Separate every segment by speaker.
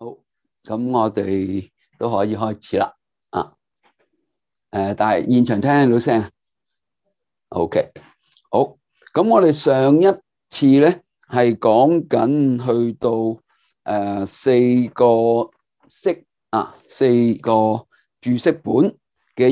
Speaker 1: 好，咁我哋都可以開始啦。但係現場聽到聲啊 ？OK， 好。咁我哋上一次咧係講緊去到四個釋四個注釋本嘅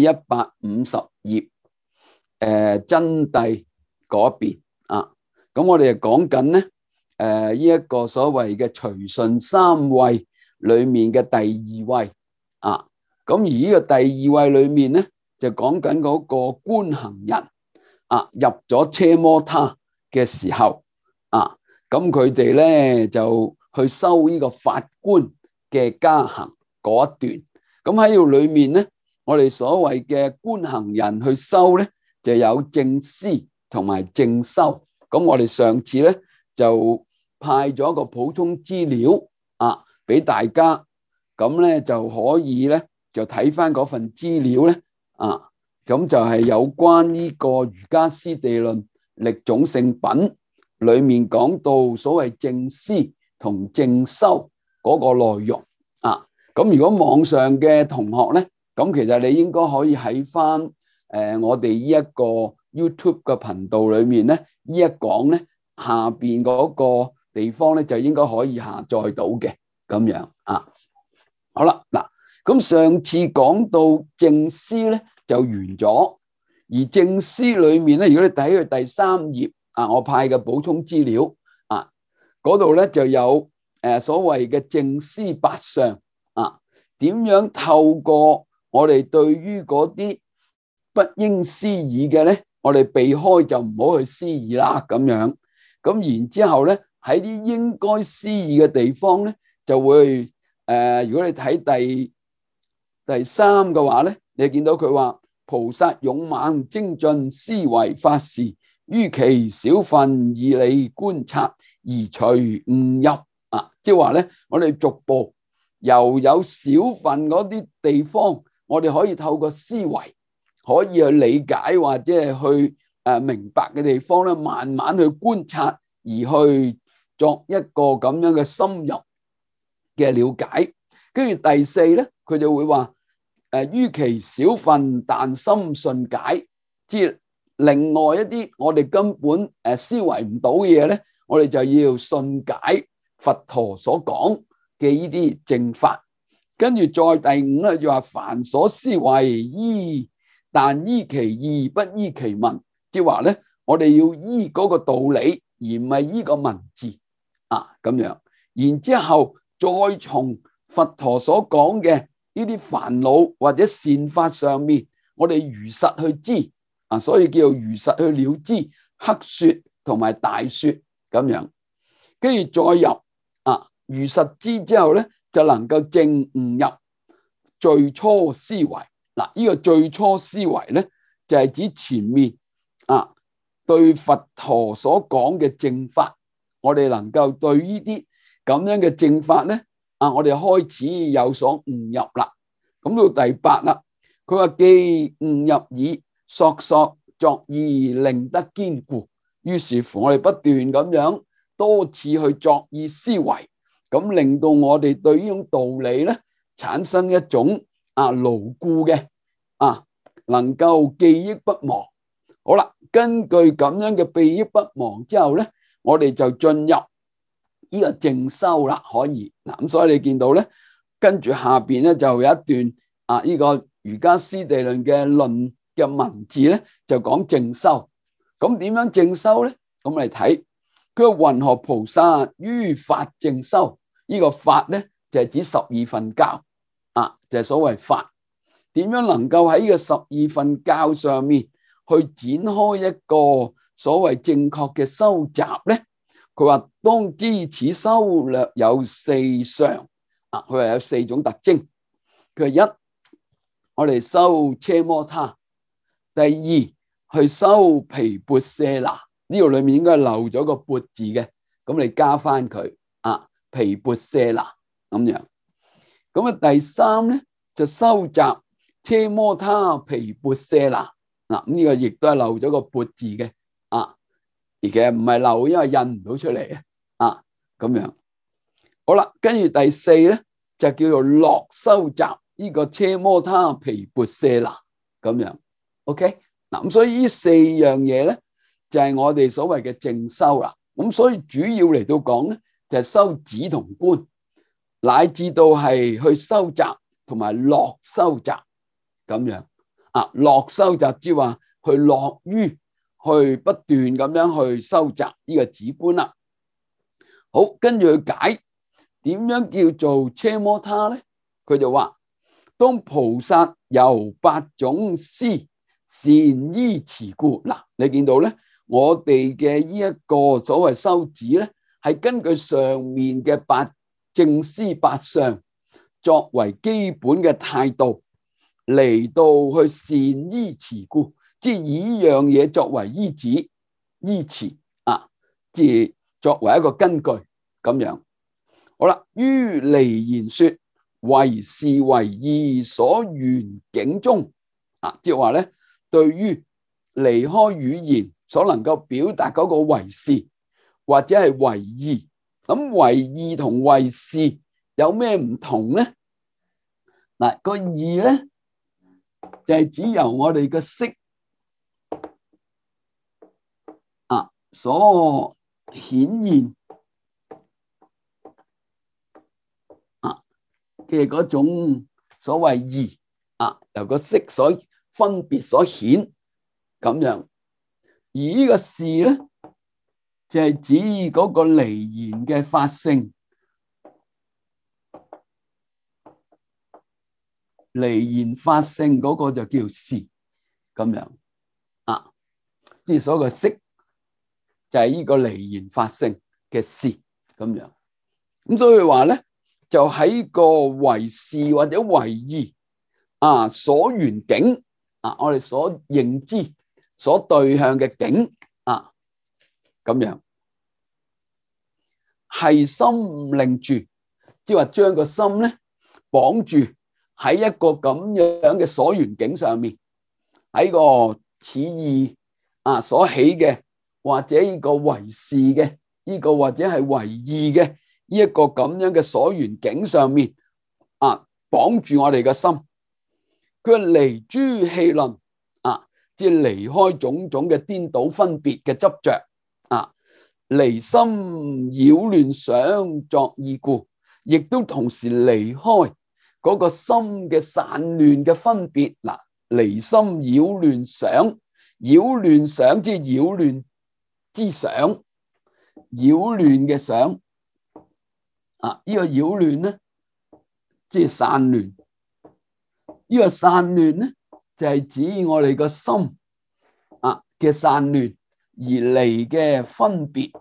Speaker 1: 150頁真諦嗰邊啊。咁我哋就講緊咧呢一個所謂嘅隨順三慧裏面嘅第二位啊。咁而呢個第二位裏面咧就講緊嗰個觀行人入咗奢摩他嘅時候咁佢哋咧就去修呢個法觀嘅加行嗰一段。咁喺度裏面咧，我哋所謂嘅觀行人去修咧，就有正思同埋正修。咁我哋上次咧就派咗個普通資料俾大家，咁咧就可以咧就睇翻嗰份資料咧咁就係有關呢個《瑜伽師地論》歷種性品裏面講到所謂正思同正修嗰個內容咁如果網上嘅同學咧，咁其實你應該可以喺翻我哋呢一個 YouTube 嘅頻道裏面咧，呢一講咧下邊嗰個地方咧就應該可以下載到嘅咁樣好啦，嗱，咁上次講到正思咧就完咗，而正思裏面咧，如果你睇佢第3頁我派嘅補充資料嗰度咧就有所謂嘅正思8相點樣透過我哋對於嗰啲不應思議嘅咧，我哋避開就唔好去思議啦咁樣。咁然之後咧喺啲應該思議嘅地方咧，就會如果你睇第3嘅話咧，你見到佢話菩薩勇猛精進思維法事，於其小分義理觀察而隨悟入即係話咧，我哋逐步由有小份嗰啲地方，我哋可以透過思維可以去理解或者係去明白嘅地方咧，慢慢去觀察而去作一個咁樣嘅深入嘅了解。跟住第4咧，佢就會話於其小分但深信解，即係另外一啲我哋根本思維唔到嘅嘢咧，我哋就要信解佛陀所講嘅呢啲正法。跟住再第5咧就話凡所思維依，但依其義不依其文，即係話咧我哋要依嗰個道理而唔係依個文字咁樣。然之後再從佛陀所講嘅呢啲煩惱或者善法上面，我哋如實去知所以叫如實去了知，黑說同埋大說咁樣。跟住再入如實知之後咧，就能夠正悟入最初思維。呢個最初思維咧，就係指前面對佛陀所講嘅正法，我哋能夠對呢啲咁樣嘅正法咧我哋開始有所悟入啦。咁到第8啦，佢話既悟入已，索索作意令得堅固。於是乎我哋不斷咁樣多次去作意思維，咁令到我哋對呢種道理咧產生一種牢固嘅能夠記憶不忘。好啦，根據咁樣嘅記憶不忘之後咧，我哋就進入呢個正修啦。可以咁所以你見到咧，跟住下邊咧就有一段呢個瑜伽師地論嘅論嘅文字咧，就講正修。咁點樣正修咧？咁嚟睇佢話云何菩薩於法正修？呢個法咧就係指12分教就係所謂法。點樣能夠喺呢個12分教上面去展開一個所謂正確嘅修習咧？佢話當知此修略有4相佢話有4種特徵。佢話1，我哋修奢摩他；第2，去修毗缽舍那。呢個裏面應該漏咗個缽字嘅，咁你加翻佢毗缽舍那咁樣。咁第3咧就修習奢摩他毗缽舍那呢個亦都係漏咗個缽字嘅而其實唔係漏，因為印唔到出嚟咁樣。好啦，跟住第4咧就叫做樂修集呢個奢摩他毗缽舍那咁樣。OK 嗱，咁所以呢四樣嘢咧就係我哋所謂嘅正修啦。咁所以主要嚟到講咧就係修止同觀，乃至到係去修集同埋樂修集咁樣。樂修集即係話去樂於去不斷咁樣去修集呢個止觀啦。好，跟住去解點樣叫做奢摩他咧？佢就話：當菩薩由8種師善依持故。嗱，你見到咧，我哋嘅呢一個所謂修止咧，係根據上面嘅8正師8相作為基本嘅態度嚟到去善依持故，即係以呢樣嘢作為依止依持即係作為一個根據咁樣。好啦，於離言說，為是為義所緣境中，即係話咧，對於離開語言所能夠表達嗰個為是或者係為義，咁為義同為是有咩唔同咧？嗱，個義咧就係指由我哋嘅識所顯現嘅嗰種所謂義由個識所分別所顯咁樣，而呢個是咧就係指嗰個離言嘅法性，離言法性嗰個就叫是咁樣即係所謂識就係呢個離言法性嘅是咁樣。咁所以話咧，就喺個為是或者為義所緣境我哋所認知所對向嘅境咁樣，係心令住，即係話將個心咧綁住喺一個咁樣嘅所緣境上面，喺個此意所起嘅，或者呢個為是嘅呢個或者係為義嘅呢一個咁樣嘅所緣境上面綁住我哋嘅心。佢離諸戲論即係離開種種嘅顛倒分別嘅執着離心擾亂想作意故，亦都同時離開嗰個心嘅散亂嘅分別。離心擾亂想，擾亂想即係擾亂之想，擾亂嘅想呢個擾亂咧即係散亂，呢個散亂咧就係指我哋個心嘅散亂而嚟嘅分別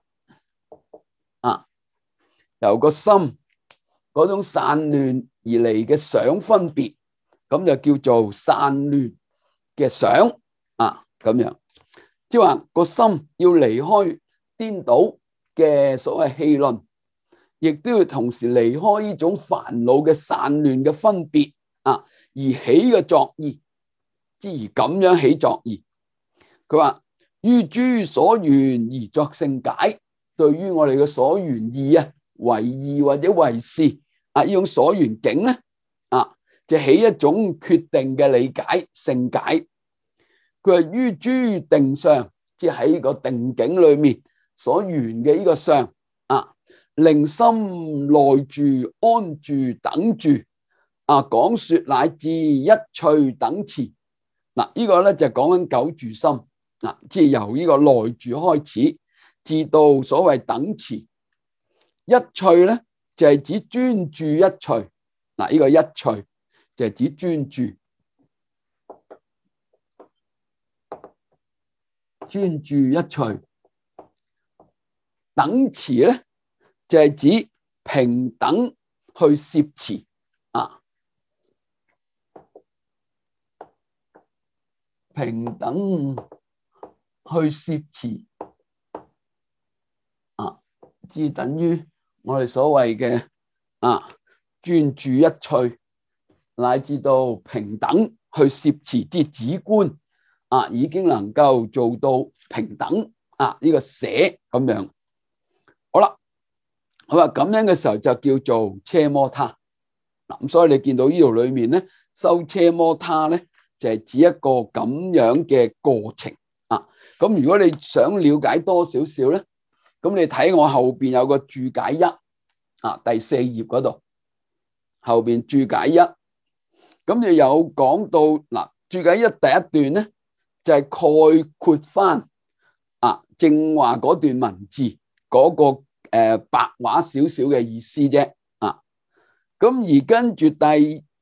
Speaker 1: 由個心嗰種散亂而嚟嘅想分別，咁就叫做散亂嘅想咁樣。即係話個心要離開顛倒嘅所謂戲論，亦都要同時離開呢種煩惱嘅散亂嘅分別而起嘅作意，之而咁樣起作意。佢話於諸所緣而作勝解，對於我哋嘅所緣義為義或者為是呢種所緣境咧就起一種決定嘅理解勝解。佢話於諸定相，即係喺個定境裏面所緣嘅呢個相令心內住安住等住講說乃至一趣等持。呢個咧就講緊九住心即係由呢個內住開始至到所謂等持。一趣咧就係指專注一趣。呢個一趣就係指專注，專注一趣。等持咧就係指平等去攝持平等去攝持即係等於我哋所謂嘅專注一趣，乃至到平等去攝持，即係止觀已經能夠做到平等呢個捨咁樣。好啦，咁樣嘅時候就叫做奢摩他。 咁所以你見到呢度裏面咧，修車摩他咧就係指一個咁樣嘅過程啊。咁如果你想了解多少少咧，咁你睇我後邊有個注解一啊，第4頁嗰度後邊注解一，咁就有講到嗱，注解一第一段咧就係概括翻啊正話嗰段文字嗰個白話少少嘅意思啫啊。咁而跟住第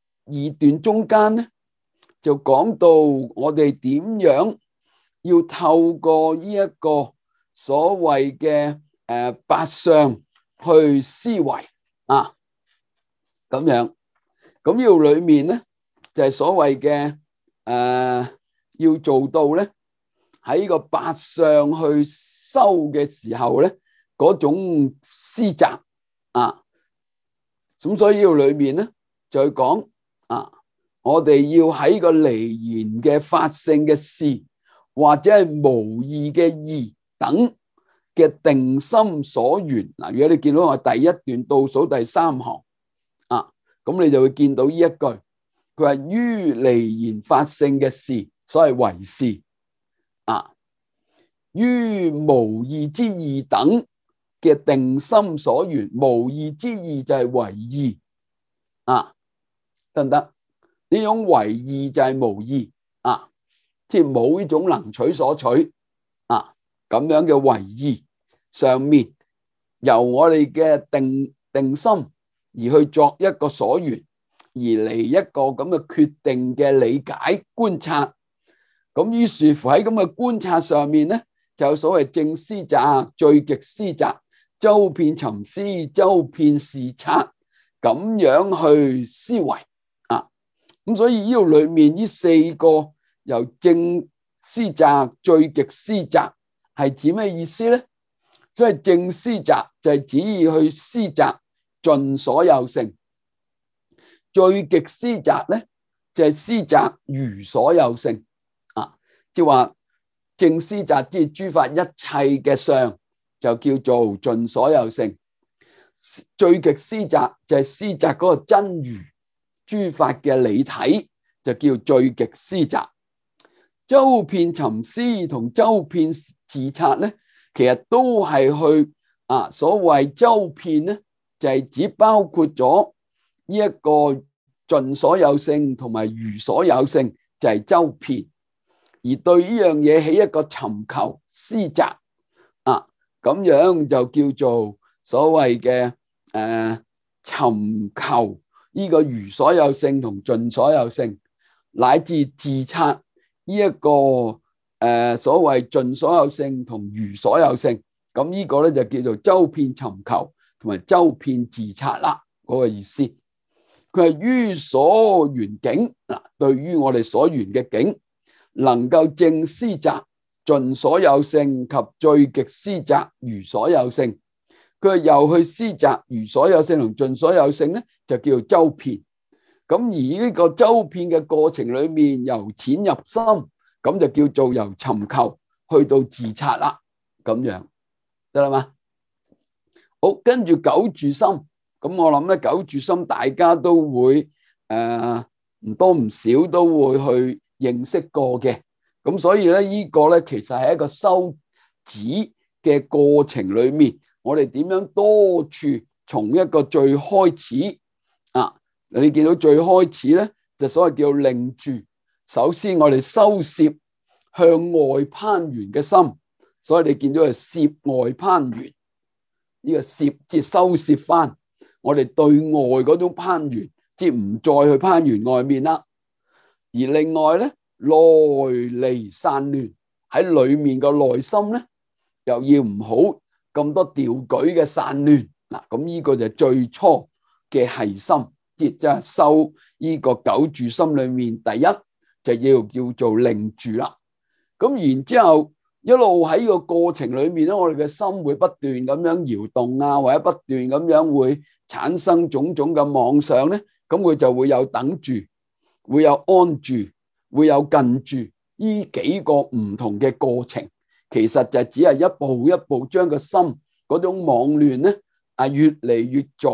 Speaker 1: 2段中間咧就講到我哋點樣要透過呢一個所謂嘅8相去思維啊，咁樣。咁呢度裏面咧就係所謂嘅要做到咧喺個8相去修嘅時候咧嗰種思擇啊。咁所以呢度裏面咧就係講啊，我哋要喺個離言嘅法性嘅事或者係無義嘅義等嘅定心所緣嗱。如果你見到我第一段倒數第3行啊，咁你就會見到呢一句，佢話於離言法性嘅事，所謂為事啊，於無義之義等嘅定心所緣，無義之義就係為義啊，得唔得？呢種為義就係無義啊，即係冇呢種能取所取啊，咁樣嘅為義上面，由我哋嘅定心而去作一個所緣，而嚟一個咁嘅決定嘅理解觀察。咁於是乎喺咁嘅觀察上面咧，就有所謂正思擇、最極思擇、周遍尋思、周遍視察，咁樣去思維啊。咁所以呢度裏面呢4個由正思擇、最極思擇係指咩意思咧？即係正思擇就係指意去思擇盡所有性，最極思擇咧就係思擇餘所有性啊。即係話正思擇即係諸法一切嘅相就叫做盡所有性，最極思擇就係思擇嗰個真如諸法嘅理體就叫最極思擇。周遍尋思同周遍自察咧，其實都係去啊，所謂周遍咧就係指包括咗呢一個盡所有性同埋餘所有性，就係周遍。而對呢樣嘢起一個尋求思擇啊，咁樣就叫做所謂嘅尋求呢個餘所有性同盡所有性，乃至自察呢一個所謂盡所有性同餘所有性。咁呢個咧就叫做周遍尋求同埋周遍自察啦，嗰個意思。佢係於所緣境嗱，對於我哋所緣嘅境，能夠正思擇盡所有性及最極思擇餘所有性。佢又去思擇餘所有性同盡所有性咧，就叫做周遍。咁而呢個周遍嘅過程裏面，由淺入深，咁就叫做由尋求去到自察啦，咁樣得啦嘛？好，跟住九住心，咁我諗咧九住心大家都會唔多唔少都會去認識過嘅。咁所以咧呢個咧其實係一個修止嘅過程裏面，我哋點樣多處從一個最開始啊，你見到最開始咧就所謂叫令住。首先我哋收攝向外攀緣嘅心，所以你見到係攝外攀緣，呢個攝即係收攝翻我哋對外嗰種攀緣，即係唔再去攀緣外面啦。而另外咧內離散亂，喺裏面個內心咧又要唔好咁多掉舉嘅散亂嗱。咁呢個就係最初嘅係心，即係修呢個九住心裏面第一就要叫做令住啦。咁然之後一路喺個過程裏面咧，我哋嘅心會不斷咁樣搖動啊，或者不斷咁樣會產生種種嘅妄想咧，咁佢就會有等住，會有安住，會有近住，呢幾個唔同嘅過程，其實就只係一步一步將個心嗰種妄亂咧越嚟越早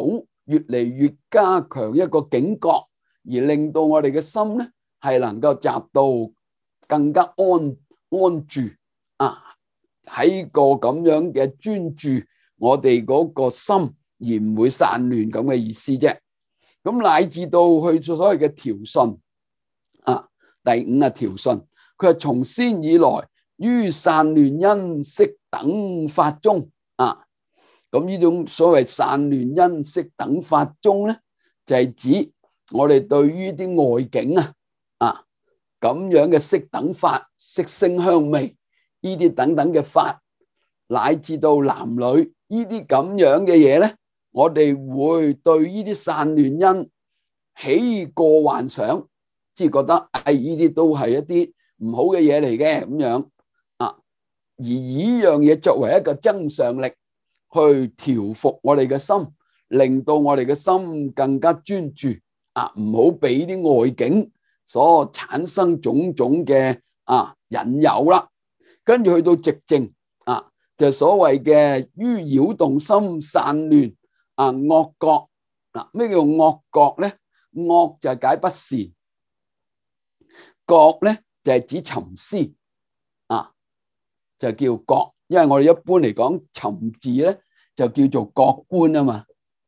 Speaker 1: 越嚟越加強一個警覺，而令到我哋嘅心咧係能夠集到更加安住喺個咁樣嘅專注我哋嗰個心，而唔會散亂咁嘅意思啫。咁乃至到去所謂嘅調順第五調順，佢係從先以來於散亂因色等法中咁呢種所謂散亂因色等法中咧，就係指我哋對於啲外境咁樣嘅色等法、色聲香味呢啲等等嘅法，乃至到男女呢啲咁樣嘅嘢咧，我哋會對呢啲散亂因起過幻想，即係覺得呢啲都係一啲唔好嘅嘢嚟嘅咁樣而以呢樣嘢作為一個增上力，去調伏我哋嘅心，令到我哋嘅心更加專注唔好俾啲外境所產生種種嘅引誘啦。跟住去到寂靜就所謂嘅於擾動心散亂惡覺咩叫惡覺咧？惡就係解不善，覺咧就係指沉思就叫覺。因為我哋一般嚟講沉字咧就叫做覺觀啊嘛。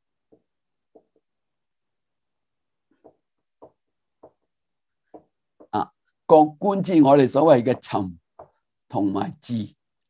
Speaker 1: 覺觀之我哋所謂嘅沉同埋智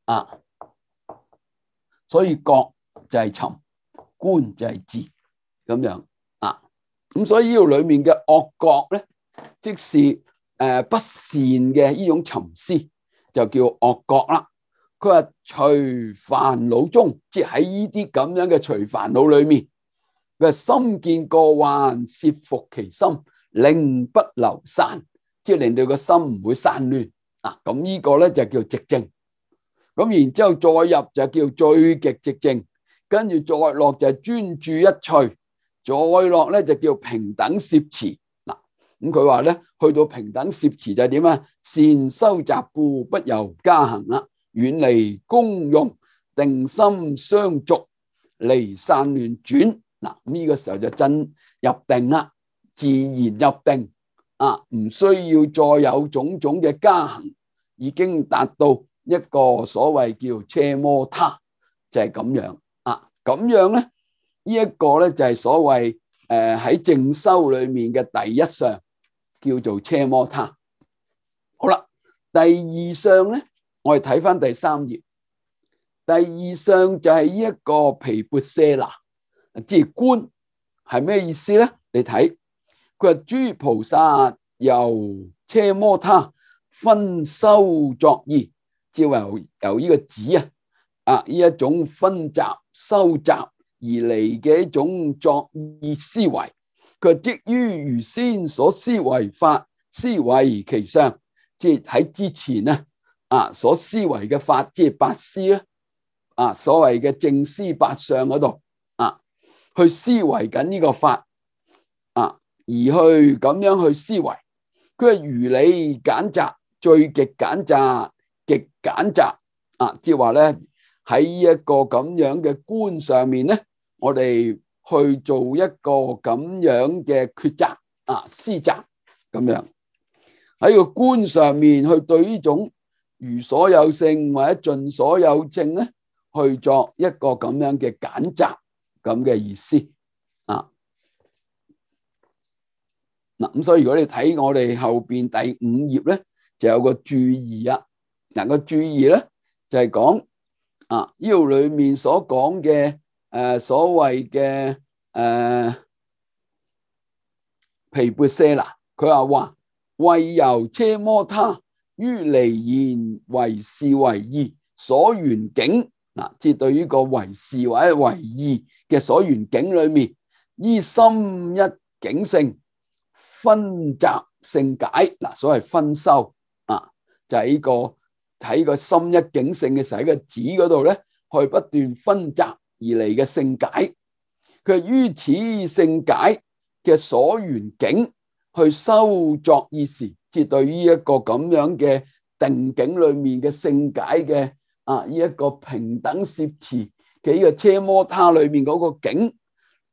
Speaker 1: 所以覺就係沉，觀就係智咁樣咁所以呢度裏面嘅惡覺咧，即是不善嘅呢種沉思，就叫惡覺啦。佢話隨煩惱中，即係喺呢啲咁樣嘅隨煩惱裏面，佢話心見過患，攝伏其心，令不流散，即係令到個心唔會散亂咁呢個咧就叫寂靜。咁然之後再入就叫最極寂靜，跟住再落就係專注一趣，再落咧就叫平等攝持咁佢話咧去到平等攝持就係點善修習故，不由加行啦。遠離功用，定心相續，離散亂轉呢個時候就真入定啦，自然入定唔需要再有種種嘅加行，已經達到一個所謂叫奢摩他，就係咁樣咁樣咧，呢一個咧就係所謂喺正修裏面嘅第一相，叫做奢摩他。好啦，第二相咧，我哋睇翻第三頁。第二相就係呢一個毗缽舍那，即係觀係咩意思咧？你睇佢話諸菩薩由奢摩他分修作意，即係由呢個止呢一種分集收集而嚟嘅一種作意思維。佢即於如先所思維法，思維其相，即係喺之前咧所思維嘅法，即係八思咧所謂嘅正思八相嗰度去思維緊呢個法而去咁樣去思維。佢係如理簡雜，最極簡雜，極簡雜即係話咧喺一個咁樣嘅觀上面咧，我哋去做一個咁樣嘅抉擇思擇咁樣喺個觀上面去對呢種如所有性或者盡所有性咧，去作一個咁樣嘅簡雜咁嘅意思咁所以如果你睇我哋後邊第五頁咧，就有個注意個注意咧就係講呢度裏面所講嘅所謂嘅毗缽舍那，佢話為由奢摩他於離言為事為義所緣境即係對於個為事或者為義嘅所緣境裏面，依心一境性分集性解所謂分修就係呢個喺個心一境性嘅時候喺個止嗰度咧，去不斷分集而嚟嘅性解。佢於此性解嘅所緣境去修作意時，即係對於一個咁樣嘅定境裏面嘅性解嘅呢一個平等攝持嘅呢個奢摩他裏面嗰個境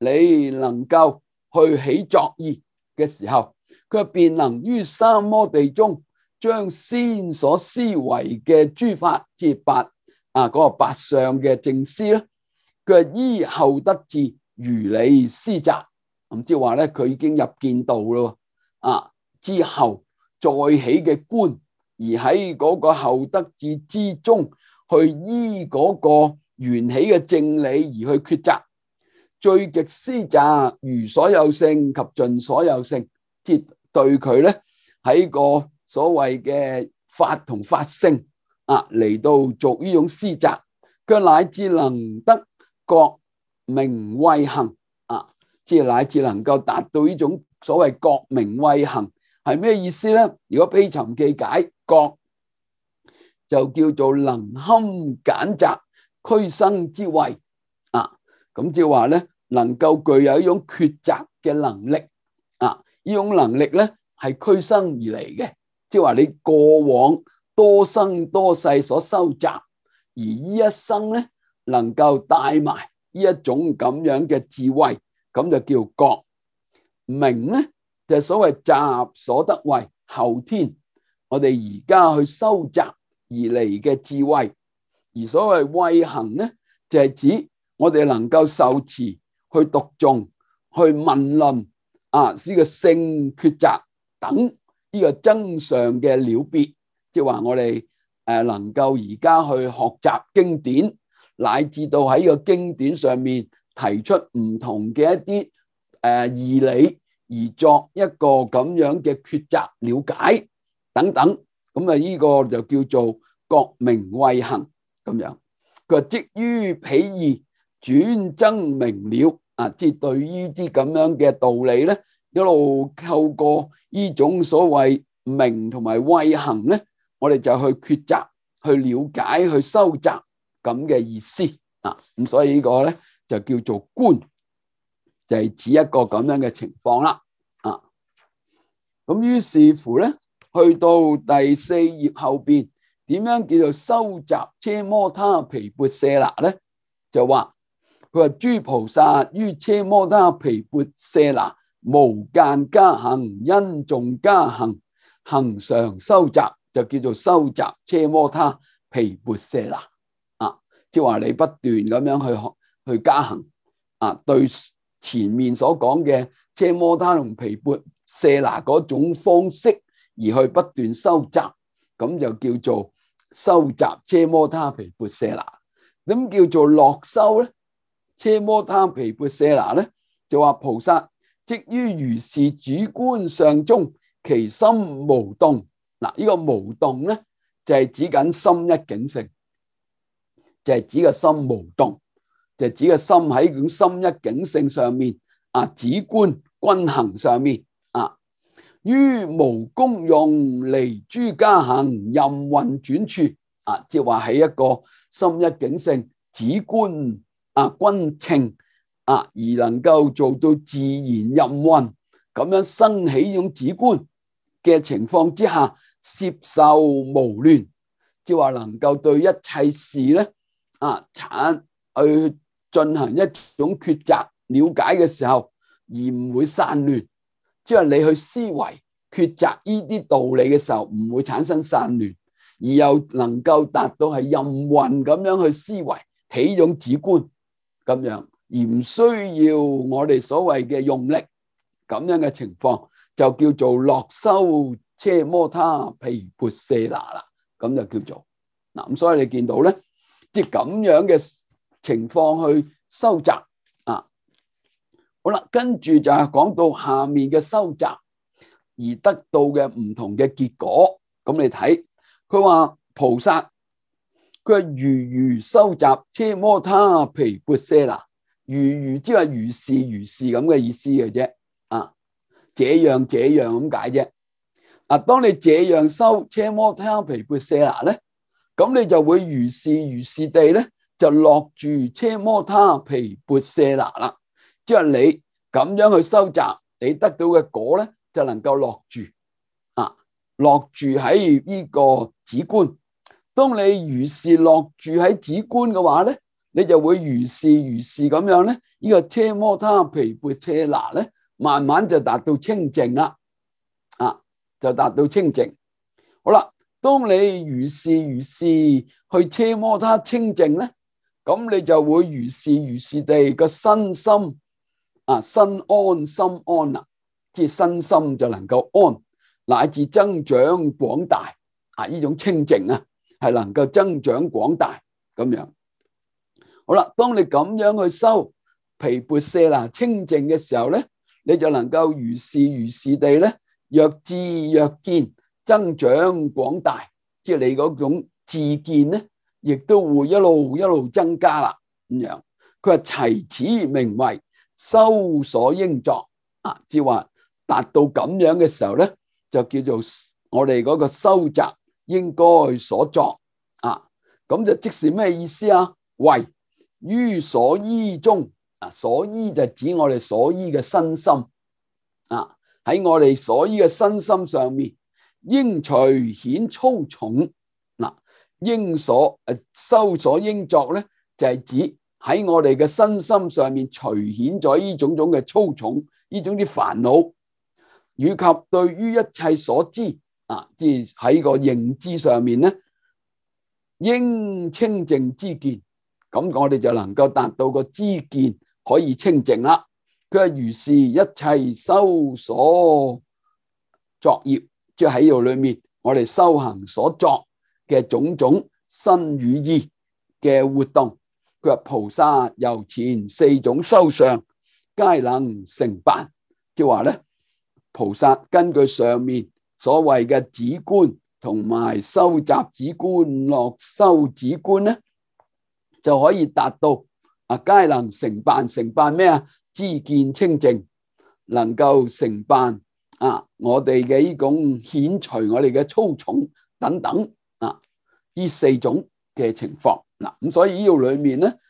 Speaker 1: 你能夠去起作意嘅時候，佢便能於三摩地中將先所思維嘅諸法，即八嗰個八相嘅正思咧，佢依後得智如理思擇，咁即係話咧，佢已經入見道咯，之後再起嘅觀，而喺嗰個後得智之中，去依嗰個緣起嘅正理而去抉擇，最極思擇如所有性及盡所有性，即係對佢咧喺個所謂嘅法同法性嚟到做呢種思擇，佢乃至能得覺明慧行即係乃至能夠達到呢種所謂覺明慧行係咩意思咧？如果披尋記解覺就叫做能堪揀擇俱生之慧咁即係話咧，能夠具有一種抉擇嘅能力呢種能力咧係俱生而嚟嘅，即係話你過往多生多世所收集，而呢一生咧能夠帶埋呢一種咁樣嘅智慧，咁就叫覺明咧，就係所謂集所得慧，後天我哋而家去收集而嚟嘅智慧，而所謂慧行咧，就係指我哋能夠受持去讀誦去問論呢個性抉擇等呢個真相嘅了別，即係話我哋能夠而家去學習經典，乃至到喺呢個經典上面提出唔同嘅一啲義理，而作一個咁樣嘅抉擇了解等等，咁呢個就叫做覺明慧行咁樣。佢話即於彼義轉增明了即係對於啲咁樣嘅道理咧，一路透過呢種所謂明同埋慧行咧，我哋就去抉擇、去了解、去收集咁嘅意思咁所以呢個咧就叫做觀，就係指一個咁樣嘅情況啦咁於是乎咧，去到第四頁後邊，點樣叫做收集奢摩他毗缽舍那咧？就話佢話諸菩薩於奢摩他毗缽舍那無間加行，因重加行，恒常收集，就叫做收集奢摩他毗缽舍那即係話你不斷咁樣去加行對前面所講嘅奢摩他同毗缽舍那嗰種方式而去不斷收集，咁就叫做收集奢摩他毗缽舍那。咁叫做樂修咧？奢摩他毗缽舍那咧，就話菩薩即於如是主觀相中，其心無動。呢個無動咧，就係指緊心一境性，就係指個心無動，就係指個心喺咁心一境性上面止觀均衡上面於無功用離諸加行，任運轉處即係話喺一個心一境性止觀均稱而能夠做到自然任運咁樣生起呢種止觀嘅情況之下，攝受無亂，即係話能夠對一切事咧去進行一種抉擇了解嘅時候，而唔會散亂。即係你去思維抉擇呢啲道理嘅時候，唔會產生散亂，而又能夠達到係任運咁樣去思維起呢種止觀咁樣，而唔需要我哋所謂嘅用力咁樣嘅情況，就叫做樂修奢摩他毗缽舍那啦，咁就叫做咁所以你見到咧，即係咁樣嘅情況去收集好啦，跟住就係講到下面嘅收集而得到嘅唔同嘅結果。咁你睇佢話菩薩，佢係如收集奢摩他毗缽舍那，如即係如是咁嘅意思嘅啫這樣咁解啫當你這樣修奢摩他毗缽舍那咧，咁你就會如是地咧就落住奢摩他毗缽舍那啦。即係你咁樣去收集，你得到嘅果咧就能夠落住落住喺呢個止觀。當你如是落住喺止觀嘅話咧， 你就會如是咁樣咧，呢個奢摩他毗缽舍那咧，慢慢就達到清淨啦，就達到清淨。好啦，當你如是去奢摩他清淨咧，咁你就會如是地個身心身安心安啦，即係身心就能夠安，乃至增長廣大呢種清淨係能夠增長廣大咁樣。好啦，當你咁樣去修毗缽舍那清淨嘅時候咧，你就能夠如是地咧，若智若見增長廣大，即係你嗰種智見咧，亦都會一路增加啦。咁樣，佢話齊此名為修所應作即係話達到咁樣嘅時候咧，就叫做我哋嗰個修習應該所作咁就即是咩意思啊？為於所依中所依就指我哋所依嘅身心喺我哋所依嘅身心上面，應隨顯粗重應所修所應作咧，就係指喺我哋嘅身心上面隨顯咗呢種嘅粗重，呢種啲煩惱，以及對於一切所知即係喺個認知上面咧，應清淨知見。咁我哋就能夠達到個知見可以清淨啦。佢係如是一切修所作業，即係喺度裏面我哋修行所作嘅種種身語意嘅活動。佢話菩薩由前四種修相皆能成辦，即係話咧，菩薩根據上面所謂嘅止觀同埋修習止觀、樂修止觀咧，就可以達到皆能成辦。成辦咩啊？知見清淨，能夠成辦我哋嘅呢種遣除我哋嘅粗重等等呢四種嘅情況咁所以呢度裏面咧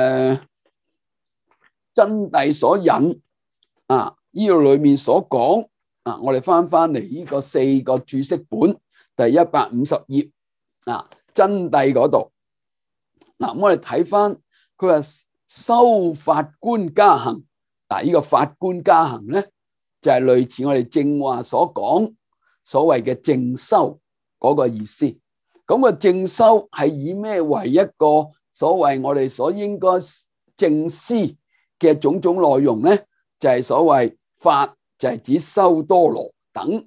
Speaker 1: 真諦所引呢度裏面所講我哋翻嚟呢個四個注釋本第150頁真諦嗰度我哋睇翻佢話修法觀加行呢個法觀加行咧，就係類似我哋正話所講所謂嘅正修嗰個意思。咁個正修係以咩為一個所謂我哋所應該正思嘅種種內容咧？就係所謂法，就係指修多羅等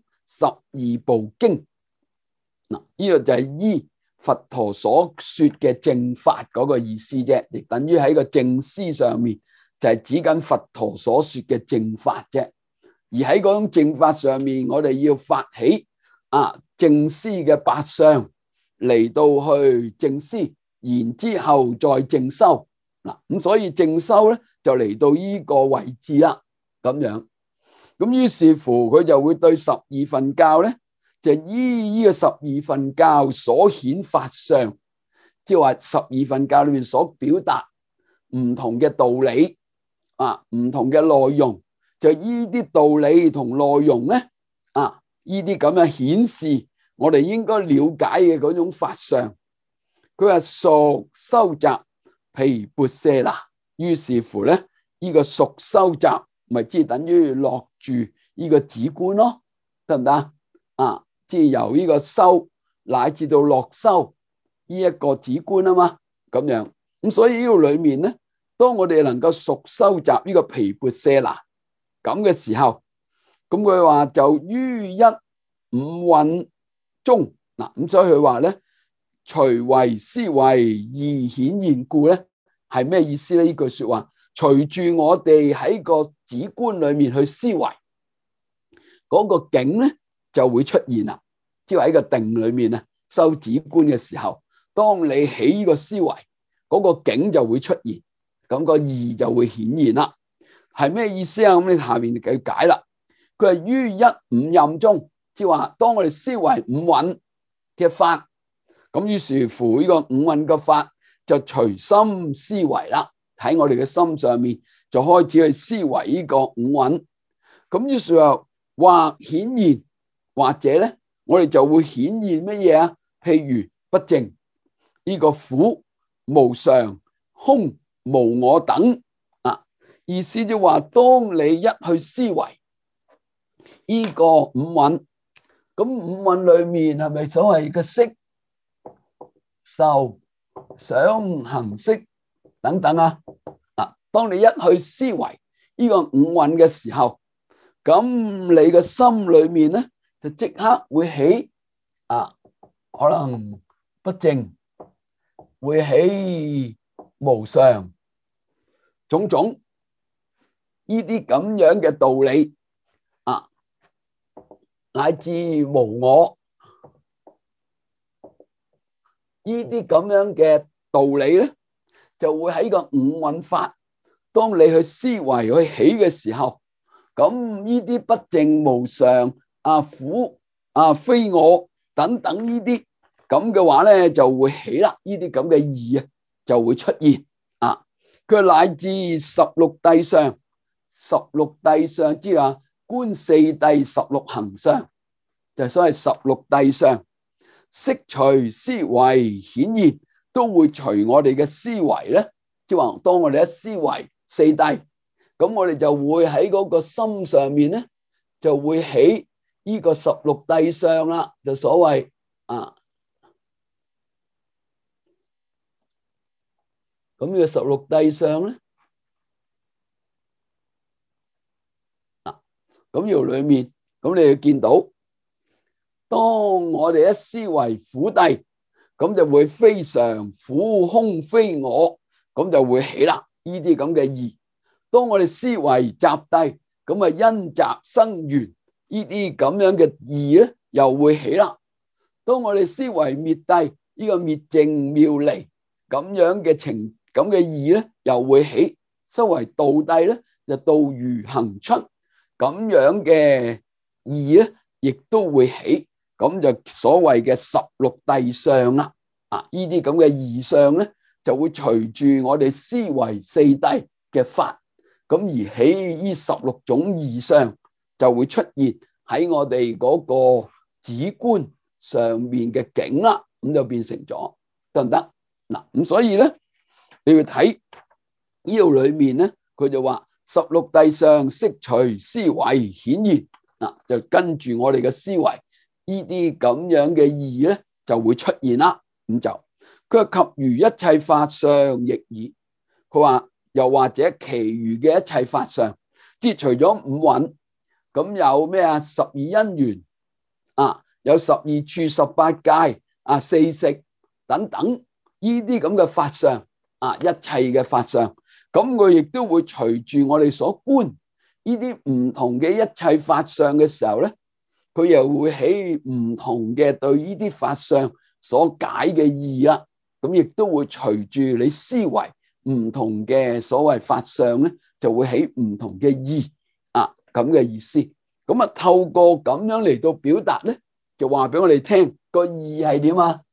Speaker 1: 12部經呢個就係依佛陀所說嘅正法嗰個意思啫，亦等於喺個正思上面就係指緊佛陀所說嘅正法啫。而喺嗰種正法上面，我哋要發起正思嘅八相嚟到去正思，然之後再正修咁所以正修咧就嚟到呢個位置啦，咁樣咁於是乎佢就會對12分教咧，就依呢個12分教所顯法相，即係話12分教裏面所表達唔同嘅道理唔同嘅內容，就依啲道理同內容咧依啲咁樣顯示我哋應該了解嘅嗰種法相。佢話熟修習毗缽舍那，於是乎咧呢個熟修習咪即係等於落住呢個止觀咯，得唔得即係由呢個修乃至到落修呢一個止觀啊嘛，咁樣咁所以呢度裏面咧，當我哋能夠熟修習呢個毗缽舍那咁嘅時候，咁佢話就於一五蘊中咁所以佢話咧，隨為思維而顯現故咧，係咩意思咧？呢句說話，隨住我哋喺個止觀裏面去思維，嗰個境咧就會出現啦。即係喺個定裏面修止觀嘅時候，當你起呢個思維，嗰個境就會出現，咁個義就會顯現啦。係咩意思啊？咁你下面就解啦。佢係於一五蘊中，即係話當我哋思維五蘊嘅法，咁於是乎呢個五蘊嘅法就隨心思維啦。喺我哋嘅心上面就開始去思維呢個五蘊。咁於是話或顯現，或者咧我哋就會顯現乜嘢啊？譬如不淨呢個苦無常空無我等啊，意思就話，當你一去思維呢個五蘊，咁五蘊裏面係咪所謂嘅色、受、想、行、識等等啊？啊，當你一去思維呢個五蘊嘅時候，咁你嘅心裏面咧就即刻會起啊，可能不淨，會起無常，種種呢啲咁樣嘅道理啊，乃至無我呢啲咁樣嘅道理咧，就會喺個五蘊法，當你去思維去起嘅時候，咁呢啲不淨無常啊、苦啊、非我等等呢啲咁嘅話咧，就會起啦。呢啲咁嘅義啊，就會出現啊。佢乃至十六諦相，十六諦相之話觀四諦十六行相，就所謂十六諦相，悉隨思維顯現，都會隨我哋嘅思維咧，即係話當我哋一思維四諦。咁我哋就會喺嗰個心上面咧，就會起呢個十六諦相啦，就所謂啊。咁呢個十六諦相咧，啊，咁呢度裏面，咁你要見到，當我哋一思維苦諦，咁就會非常苦空非我，咁就會起啦呢啲咁嘅義。當我哋思維集諦，咁啊因集生緣，呢啲咁樣嘅義咧，又會起啦。當我哋思維滅諦，呢個滅靜妙離咁樣嘅情咁嘅義咧，又會起。修為道諦咧，就道如行出咁樣嘅義咧，亦都會起。咁就所謂嘅十六諦相啦。啊，呢啲咁嘅義相咧，就會隨住我哋思維四諦嘅法。咁而起呢十六種義相就會出現喺我哋嗰個止觀上面嘅境啦，咁就變成咗得唔得？嗱，咁所以咧，你要睇呢度裏面咧，佢就話十六諦相悉隨思維顯現，嗱，就跟住我哋嘅思維呢啲咁樣嘅義咧就會出現啦。咁就佢話及餘一切法相亦爾，佢話。又或者其餘嘅一切法相，即係除咗五蘊，咁有咩啊？十二因緣啊，有十二處、18界啊、四識等等呢啲咁嘅法相啊，一切嘅法相，咁佢亦都會隨住我哋所觀呢啲唔同嘅一切法相嘅時候咧，佢又會起唔同嘅對呢啲法相所解嘅義啦。咁亦都會隨住你思維唔同嘅所謂法相咧，就會起唔同嘅義啊，咁嘅意思。咁啊，透過咁樣嚟到表達咧，就話俾我哋聽個義係點啊？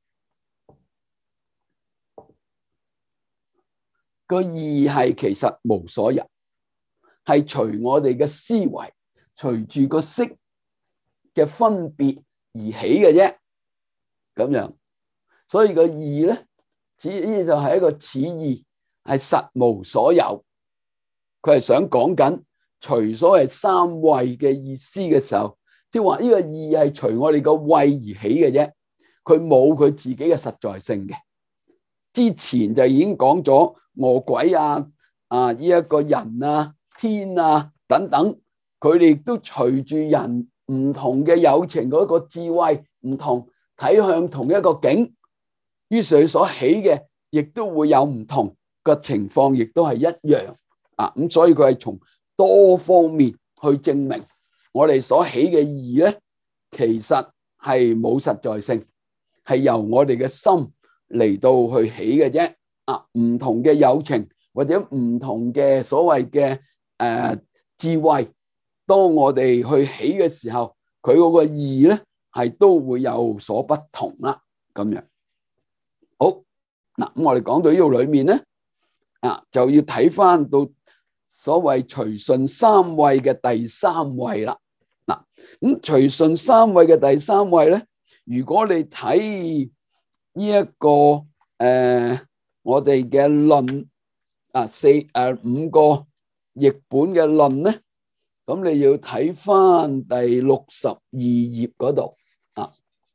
Speaker 1: 個義係其實無所有，係隨我哋嘅思維，隨住個色嘅分別而起嘅啫。咁樣，所以個義咧，此呢就係一個此義。係實無所有，佢係想講緊隨所謂三慧嘅意思嘅時候，即係話呢個義係隨我哋個慧而起嘅啫，佢冇佢自己嘅實在性嘅。之前就已經講咗餓鬼啊、呢一個人啊、天啊等等，佢哋都隨住人唔同嘅有情嗰個智慧唔同，睇向同一個境，於是佢所起嘅亦都會有唔同。個情況亦都係一樣啊，咁所以佢係從多方面去證明我哋所起嘅義咧，其實係冇實在性，係由我哋嘅心嚟到去起嘅啫。啊，唔同嘅有情或者唔同嘅所謂嘅智慧，當我哋去起嘅時候，佢嗰個義咧係都會有所不同啦。咁樣好嗱，咁我哋講到呢度裏面咧。就要睇翻到所謂隨順三慧嘅第三慧啦。嗱，咁隨順三慧嘅第三慧咧，如果你睇呢一個我哋嘅論 5個譯本嘅論咧，咁你要睇翻第62頁嗰度啊。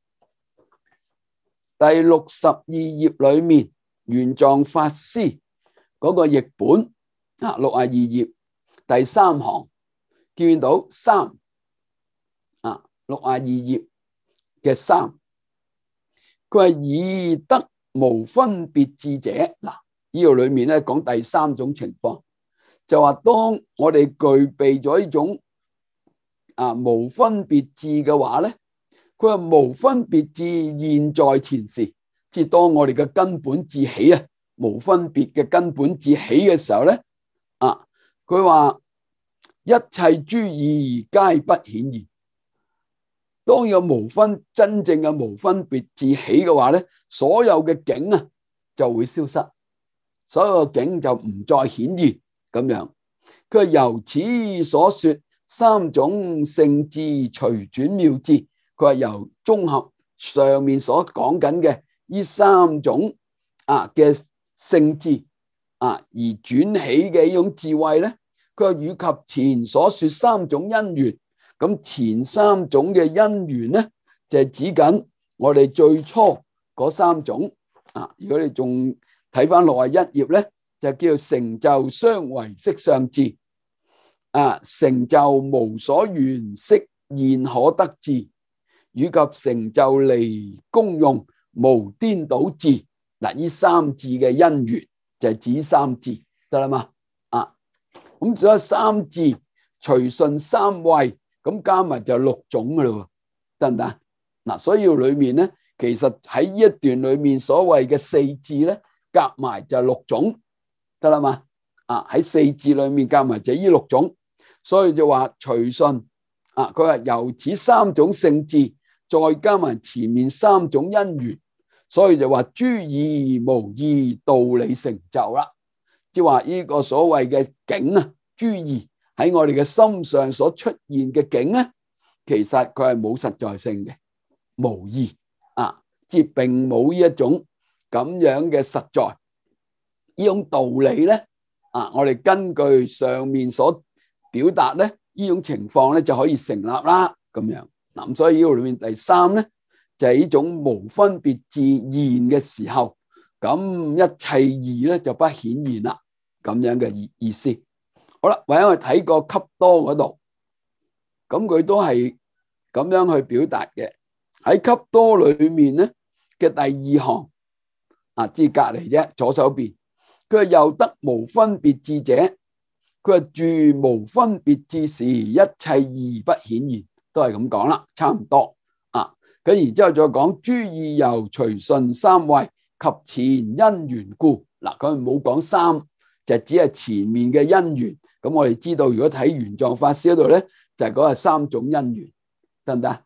Speaker 1: 第62頁裏面玄奘法師嗰個譯本啊，62頁第3行見到3啊，62頁嘅3，佢話以得無分別智者。嗱，呢度裏面咧講第3種情況，就話當我哋具備咗呢種無分別智嘅話咧，佢話無分別智現在前時，即係當我哋嘅根本智起啊，無分別嘅根本智起嘅時候咧，佢話一切諸義皆不顯現。當有真正嘅無分別智起嘅話咧，所有嘅境啊就會消失，所有嘅境就唔再顯現咁樣。佢話由此所說3種聖智隨轉妙智，佢話由綜合上面所講緊嘅呢3種嘅聖智而轉起嘅呢種智慧咧，佢話與及前所說3種因緣。咁前3種嘅因緣咧，就係指緊我哋最初嗰3種如果你仲睇翻61頁咧，就叫成就相違色相智，成就無所緣色現可得智，以及成就離功用無顛倒智。嗱，呢3智嘅因緣就係指3智，得啦嘛？咁所以3智隨順3慧。咁加埋就6種噶啦，得唔得？嗱，所以裏面咧，其實喺呢一段裏面所謂嘅4智咧，夾埋就6種，得啦嘛？喺4智裏面夾埋就呢6種，所以就話隨順佢話由此3種聖智，再加埋前面3種因緣，所以就話諸義無異道理成就啦。即係話呢個所謂嘅境諸義。喺我哋嘅心上所出現嘅境咧，其實佢係冇實在性嘅，無異即係並冇呢一種咁樣嘅實在。呢種道理咧，我哋根據上面所表達咧，呢種情況咧就可以成立啦。咁樣咁，所以呢度裏面第3咧就係呢種無分別智現嘅時候，咁一切義咧就不顯現啦。咁樣嘅意思。好啦，或者我睇過笈多嗰度，咁佢都係咁樣去表達嘅。喺笈多裏面咧嘅第2行至隔籬啫，左手邊，佢話又得無分別智者，佢話住無分別智時，一切義不顯現，都係咁講啦，差唔多咁然之後再講諸義由隨順3慧及前因緣故。嗱，佢冇講3，就只係前面嘅因緣。咁我哋知道，如果睇玄奘法師嗰度咧，就係嗰係3種因緣，得唔得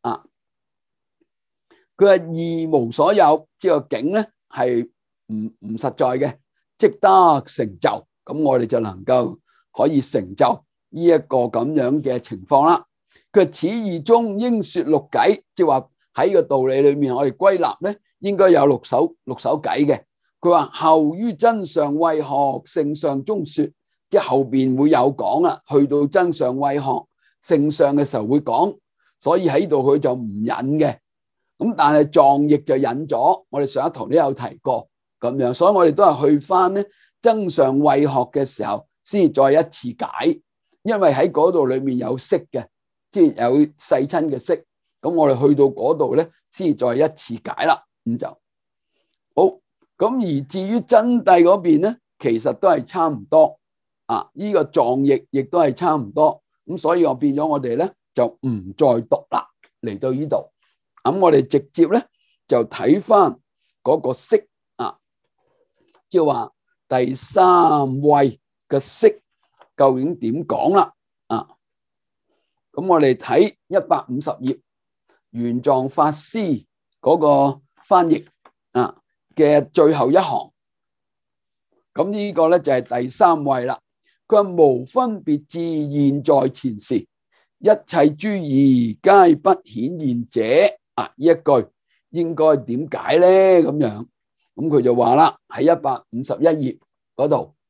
Speaker 1: 佢係義無所有，即係個境咧係唔實在嘅，即得成就。咁我哋就能夠可以成就呢一個咁樣嘅情況啦。佢此義中應說6偈，即係話喺個道理裏面，我哋歸納咧應該有6首偈嘅。佢話後於真相慧學聖上中說。即係後邊會有講啦，去到真相慧學聖上嘅時候會講，所以喺度佢就唔引嘅。咁但係藏譯就引咗，我哋上一堂都有提過咁樣，所以我哋都係去翻咧真相慧學嘅時候先再一次解，因為喺嗰度裏面有釋嘅，即係有世親嘅釋。咁我哋去到嗰度咧先再一次解啦。咁就好。咁而至於真諦嗰邊咧，其實都係差唔多。呢個藏譯亦都係差唔多，咁所以我變咗我哋咧就唔再讀啦。嚟到呢度，咁我哋直接咧就睇翻嗰個釋即係話第3慧嘅釋究竟點講啦。咁我哋睇150頁玄奘法師嗰個翻譯嘅最後一行，咁呢個咧就係第3慧啦。佢話無分別智現在前時，一切諸義皆不顯現者。呢一句應該點解咧？咁樣，咁佢就話啦，喺151頁嗰度，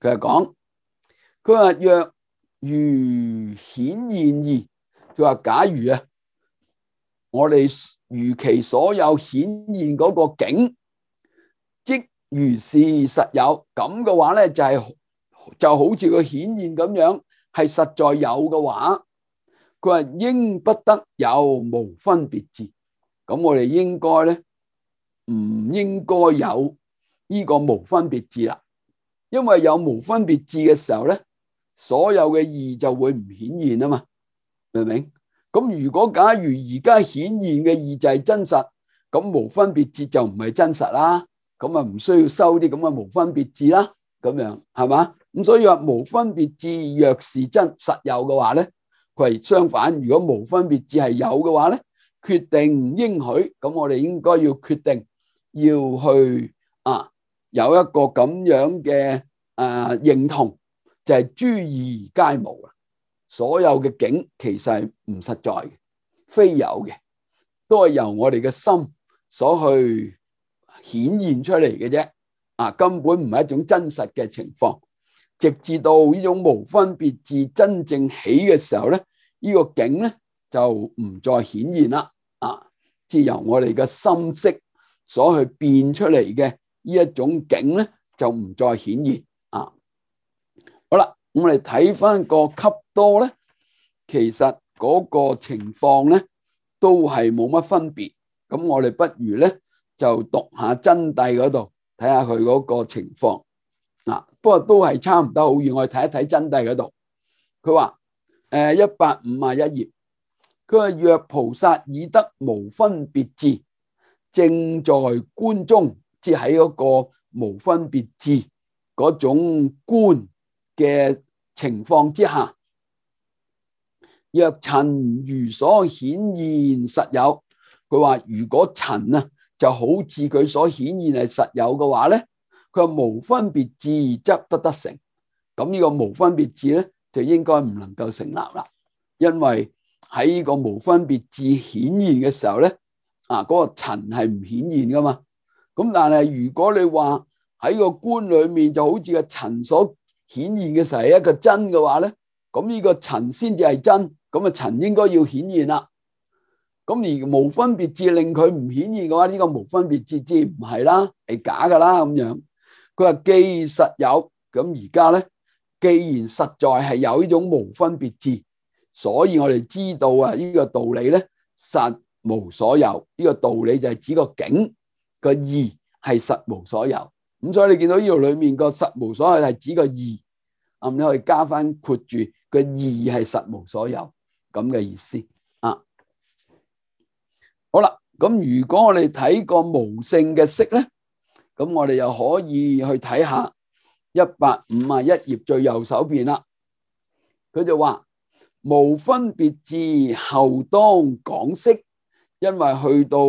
Speaker 1: 佢係講，佢話若如顯現義，佢話假如啊，我哋如其所有顯現嗰個境，即如是實有，咁嘅話咧就好似個顯現咁樣，係實在有嘅話，佢話應不得有無分別智。咁我哋應該咧唔應該有呢個無分別智啦，因為有無分別智嘅時候咧，所有嘅義就會唔顯現啊嘛，明唔明？咁如果假如而家顯現嘅義就係真實，咁無分別智就唔係真實啦，咁啊唔需要收啲咁嘅無分別智啦，咁樣係嘛？咁所以話無分別智若是真實有嘅話咧，佢係相反。如果無分別智係有嘅話咧，決定應許，咁我哋應該要決定要去有一個咁樣嘅認同，就係諸義皆無啦。所有嘅境其實係唔實在嘅，非有嘅，都係由我哋嘅心所去顯現出嚟嘅啫。根本唔係一種真實嘅情況。直至到呢種無分別智真正起嘅時候咧，呢個境咧就唔再顯現啦。即由我哋嘅心識所去變出嚟嘅呢一種境咧，就唔再顯現。好啦，我哋睇翻個笈多咧，其實嗰個情況咧都係冇乜分別。咁我哋不如咧就讀下真諦嗰度，睇下佢嗰個情況。不過都係差唔多好遠。我哋睇一睇真諦嗰度，佢話151頁，佢話若菩薩已得無分別智，正在觀中，即喺嗰個無分別智嗰種觀嘅情況之下，若塵如所顯現實有，佢話如果塵啊就好似佢所顯現係實有嘅話咧，佢話無分別智則不得成。咁呢個無分別智咧就應該唔能夠成立啦，因為喺呢個無分別智顯現嘅時候咧，嗰個塵係唔顯現噶嘛。咁但係如果你話喺個觀裏面就好似個塵所顯現嘅時候係一個真嘅話咧，咁呢個塵先至係真，咁塵應該要顯現啦。咁而無分別智令佢唔顯現嘅話，呢個無分別智即唔係啦，係假噶啦咁樣。佢話既實有，咁而家咧既然實在係有呢種無分別智，所以我哋知道呢個道理咧實無所有。呢個道理就係指個境個義係實無所有。咁所以你見到呢度裏面個實無所有係指個義，你可以加翻括住個義係實無所有咁嘅意思。好啦，咁如果我哋睇個無性嘅色咧，咁我哋又可以去睇下151頁最右手邊啦。佢就話無分別智後當講色，因為去到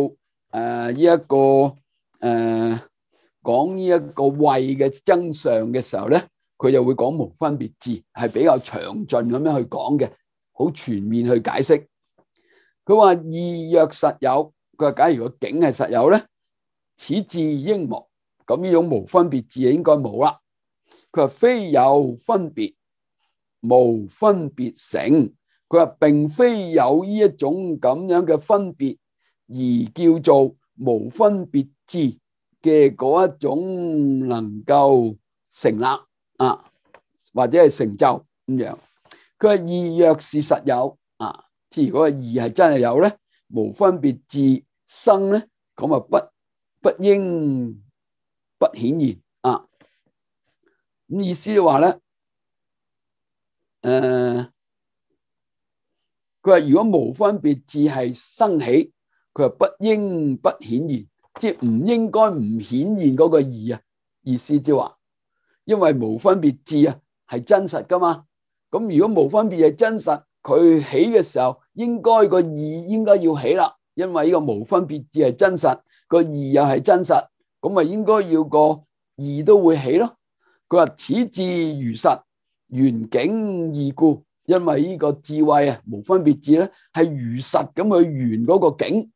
Speaker 1: 講呢一個慧嘅真相嘅時候咧，佢就會講無分別智，係比較詳盡咁樣去講嘅，好全面去解釋。佢話義若實有，佢話假如個境係實有咧，此智應無。咁呢種無分別智應該冇啦。佢話非有分別，無分別成。佢話並非有呢一種咁樣嘅分別，而叫做無分別智嘅嗰一種能夠成立或者係成就咁樣。佢話義若是實有即如果個義係真係有咧，無分別智生咧，咁啊不應不顯現咁意思就話咧，佢話如果無分別智係生起，佢話不應不顯現，即係唔應該唔顯現嗰個義意思即係話，因為無分別智係真實噶嘛。咁如果無分別係真實，佢起嘅時候應該個義應該要起啦，因為呢個無分別智係真實，個義又係真實，咁咪應該要個義都會起咯。佢話此智如實，緣境異故，因為呢個智慧無分別智咧係如實咁去緣嗰個境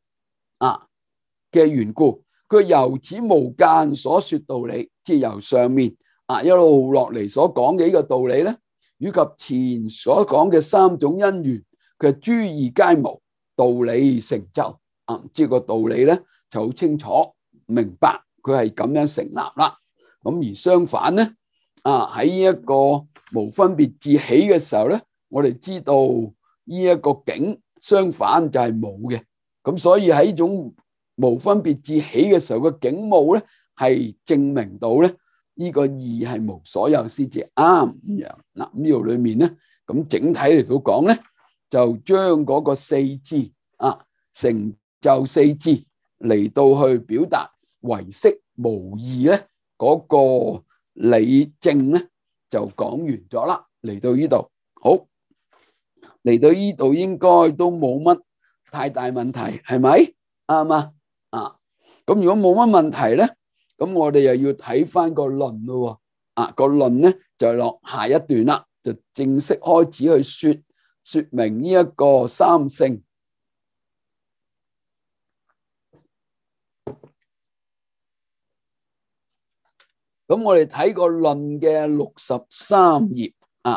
Speaker 1: 嘅緣故。佢由此無間所說道理，即係由上面一路落嚟所講嘅呢個道理咧，以及前所講嘅三種因緣，佢係諸義皆無，道理成就。知個道理咧就好清楚明白，佢係咁樣成立啦。咁而相反咧，喺呢一個無分別智起嘅時候咧，我哋知道呢一個境相反就係冇嘅。咁所以喺呢種無分別智起嘅時候嘅境冇咧，係證明到咧呢個義係無所有先至啱咁樣。嗱，呢度裏面咧，咁整體嚟到講咧，就將嗰個四智成就四智嚟到去表達唯識無義咧，嗰個理證咧就講完咗啦。嚟到呢度，好，嚟到呢度應該都冇乜太大問題，係咪啱啊？咁如果冇乜問題咧，咁我哋又要睇翻個論咯。個論咧就落下一段啦，就正式開始去說明呢一個三性。咁我哋睇個論嘅63頁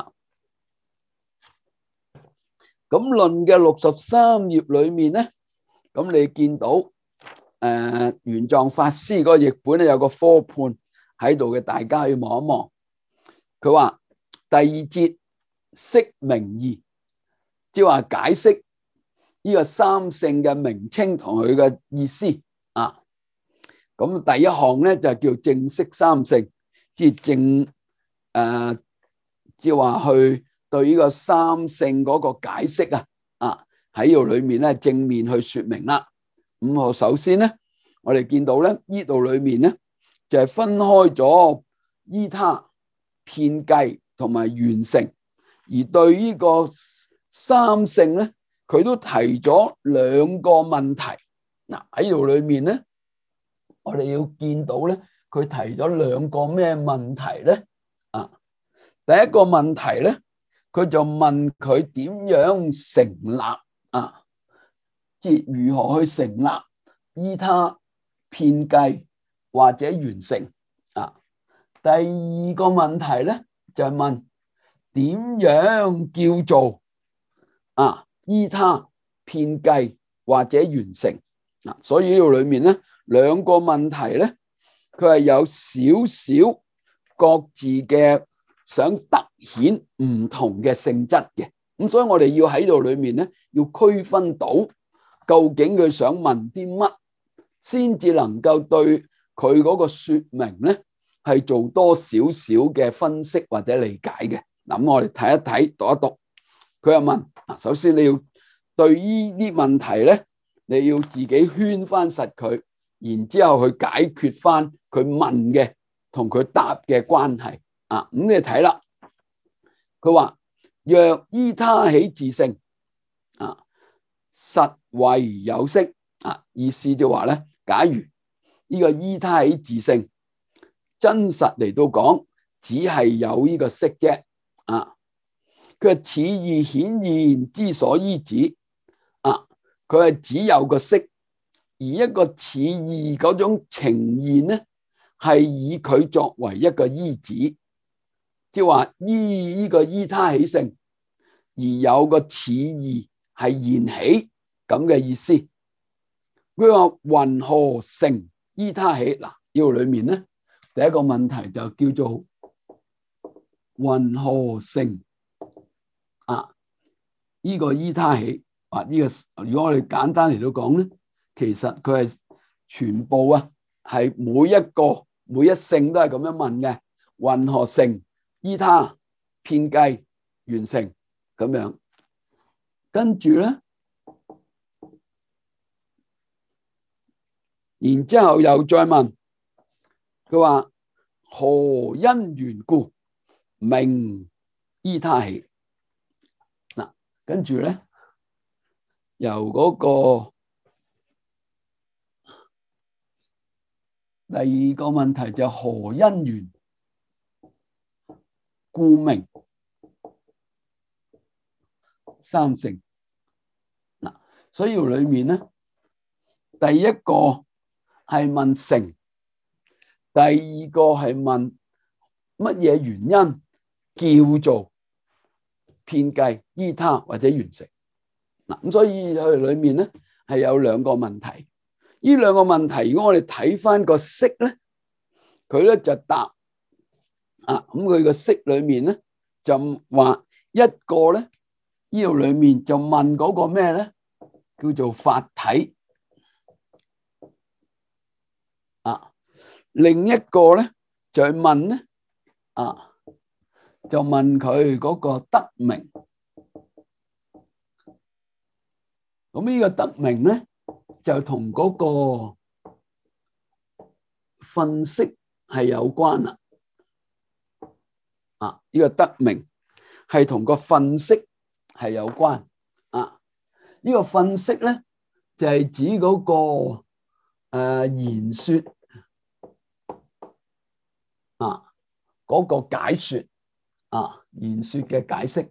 Speaker 1: 咁論嘅63頁裏面咧，咁你見到玄奘法師嗰個譯本咧有個科判喺度嘅，大家去望一望。佢話第二節釋名義，即係話解釋呢個三性嘅名稱同佢嘅意思。咁第一項咧就叫正釋三性，即係正即係話去對呢個三性嗰個解釋喺呢度裏面咧正面去說明啦。咁首先咧，我哋見到咧呢度裏面咧就係分開咗依他、遍計同埋緣成，而對呢個三性咧，佢都提咗兩個問題。喺呢度裏面咧，我哋要見到咧，佢提咗兩個咩問題咧？第一個問題咧，佢就問佢點樣成立即係如何去成立依他、遍計或者緣成第二個問題咧，就係問點樣叫做依他、遍計或者緣成所以呢度裏面咧，兩個問題咧，佢係有少少各自嘅想凸顯唔同嘅性質嘅。咁所以我哋要喺度裏面咧，要區分到究竟佢想問啲乜，先至能夠對佢嗰個說明咧係做多少少嘅分析或者理解嘅。咁我哋睇一睇，讀一讀。佢又問，首先你要對呢啲問題咧，你要自己圈翻實佢，然之後去解決翻佢問嘅同佢答嘅關係。咁你睇啦，佢話若依他起自性，實為有色。意思就話咧，假如呢個依他起自性，真實嚟到講，只係有呢個色啫。佢係此義顯現之所依止。佢係只有個色，而一個此義嗰種呈現咧，係以佢作為一個依止，即係話依呢個依他起性，而有個此義係現起咁嘅意思。佢話云何成依他起？嗱，呢個裏面咧，第一個問題就叫做云何成呢個依他起。呢個如果我哋簡單嚟到講咧，其實佢係全部係每一性都係咁樣問嘅。云何成依他、遍計、緣成咁樣，跟住咧，然之後又再問佢話何因緣故名依他起？跟住咧，由嗰個第二個問題就何因緣故名三性。所以裏面咧，第一個係問成，第二個係問乜嘢原因叫做遍計、依他或者完成。嗱，咁所以佢哋裏面咧係有兩個問題。呢兩個問題，如果我哋睇翻個式咧，佢咧就答咁佢個式裏面咧就話一個咧呢度裏面就問嗰個咩咧，叫做法體另一個咧就係問咧就問佢嗰個得名。咁呢個得名咧就同嗰個訓釋係有關啦。呢個得名係同個訓釋係有關。呢個訓釋咧就係指嗰個言說嗰個解說言說嘅解釋。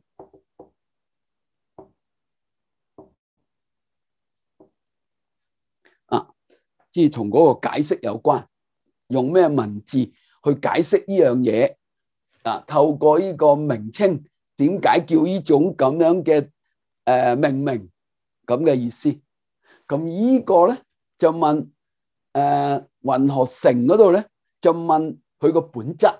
Speaker 1: 即係同嗰個解釋有關，用咩文字去解釋呢樣嘢透過呢個名稱，點解叫呢種咁樣嘅命名咁嘅意思？咁呢個咧就問雲何成嗰度咧就問佢個本質，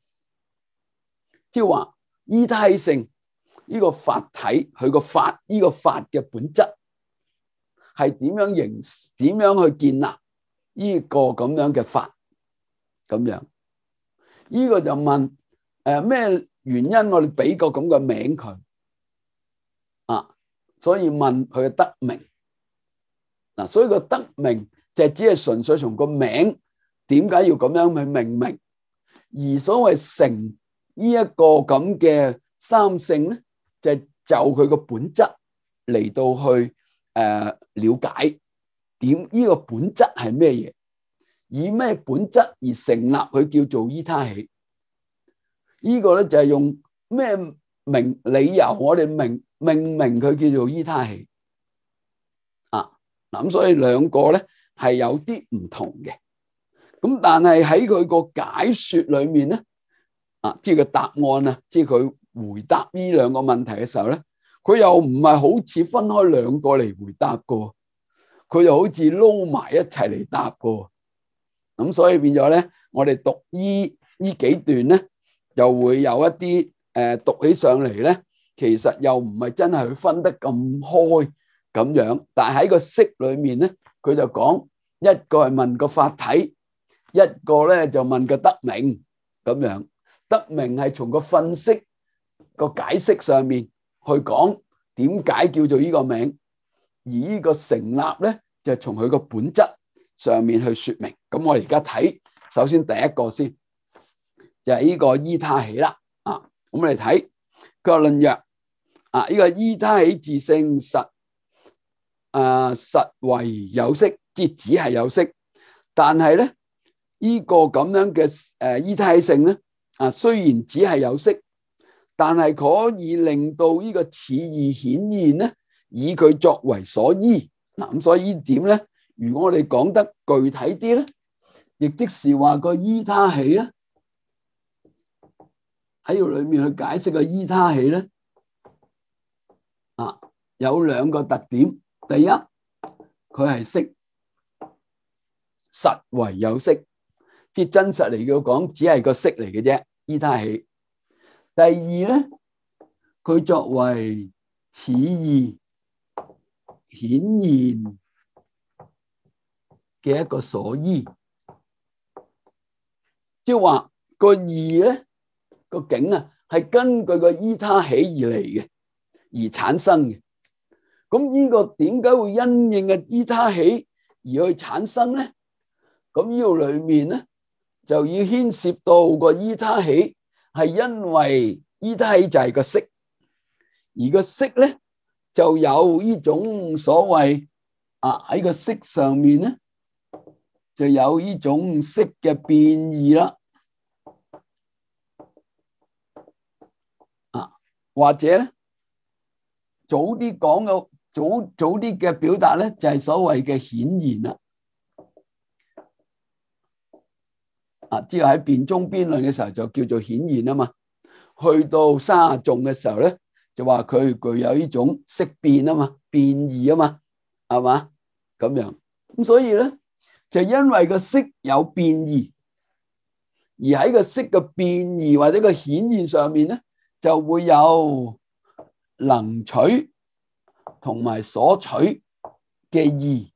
Speaker 1: 即係話依他起性呢個法體，佢個法呢個法嘅本質係點樣去建立呢個咁樣嘅法？咁樣呢個就問咩原因我哋俾個咁嘅名佢所以問佢嘅得名所以個得名就只係純粹從個名點解要咁樣去命名，而所謂成呢一個咁嘅三性咧，就佢個本質嚟到去了解點呢個本質係咩嘢，以咩本質而成立佢叫做依他起。呢個咧就係用咩理由我哋命名佢叫做依他起咁所以兩個咧係有啲唔同嘅。咁但係喺佢個解說裏面咧即係個答案即係佢回答呢兩個問題嘅時候咧，佢又唔係好似分開兩個嚟回答過，佢又好似撈埋一齊嚟答過。咁所以變咗咧，我哋讀呢幾段咧，又會有一啲讀起上嚟咧，其實又唔係真係佢分得咁開咁樣。但係喺個式裏面咧，佢就講一個係問個法體，一個咧就問個得名咁樣。得名係從個訓釋個解釋上面去講點解叫做呢個名，而呢個成立咧就從佢個本質上面去說明。咁我哋而家睇，首先第一個先就係呢個依他起啦。咁我哋睇佢話論曰呢個依他起自性實為有色，即只係有色。但係咧呢個咁樣嘅依他起性咧雖然只係有色，但係可以令到呢個此義顯現咧，以佢作為所依。咁所以呢點咧，如果我哋講得具體啲咧，亦即是話個依他起咧喺度裏面去解釋個依他起咧有兩個特點。第一，佢係色，實為有色，即係真實嚟講只係個色嚟嘅啫。依他起。第二咧，佢作為此義顯現嘅一個所依，即係話個義咧個境係根據個依他起而嚟嘅，而產生嘅。咁呢個點解會因應嘅依他起而去產生咧？咁呢度裏面咧就要牽涉到個依他起係因為依他起就係個色，而個色咧就有呢種所謂喺個色上面咧就有呢種色嘅變異啦。或者咧早啲講嘅早啲嘅表達咧就係所謂嘅顯現啦。 之後喺辯中辯論嘅時候就叫做顯現啊嘛。去到沙眾嘅時候咧，就話佢具有呢種色變啊嘛，變異啊嘛，係嘛咁樣。咁所以咧，就因為個色有變異，而喺個色嘅變異或者個顯現上面咧，就會有能取同埋所取嘅義，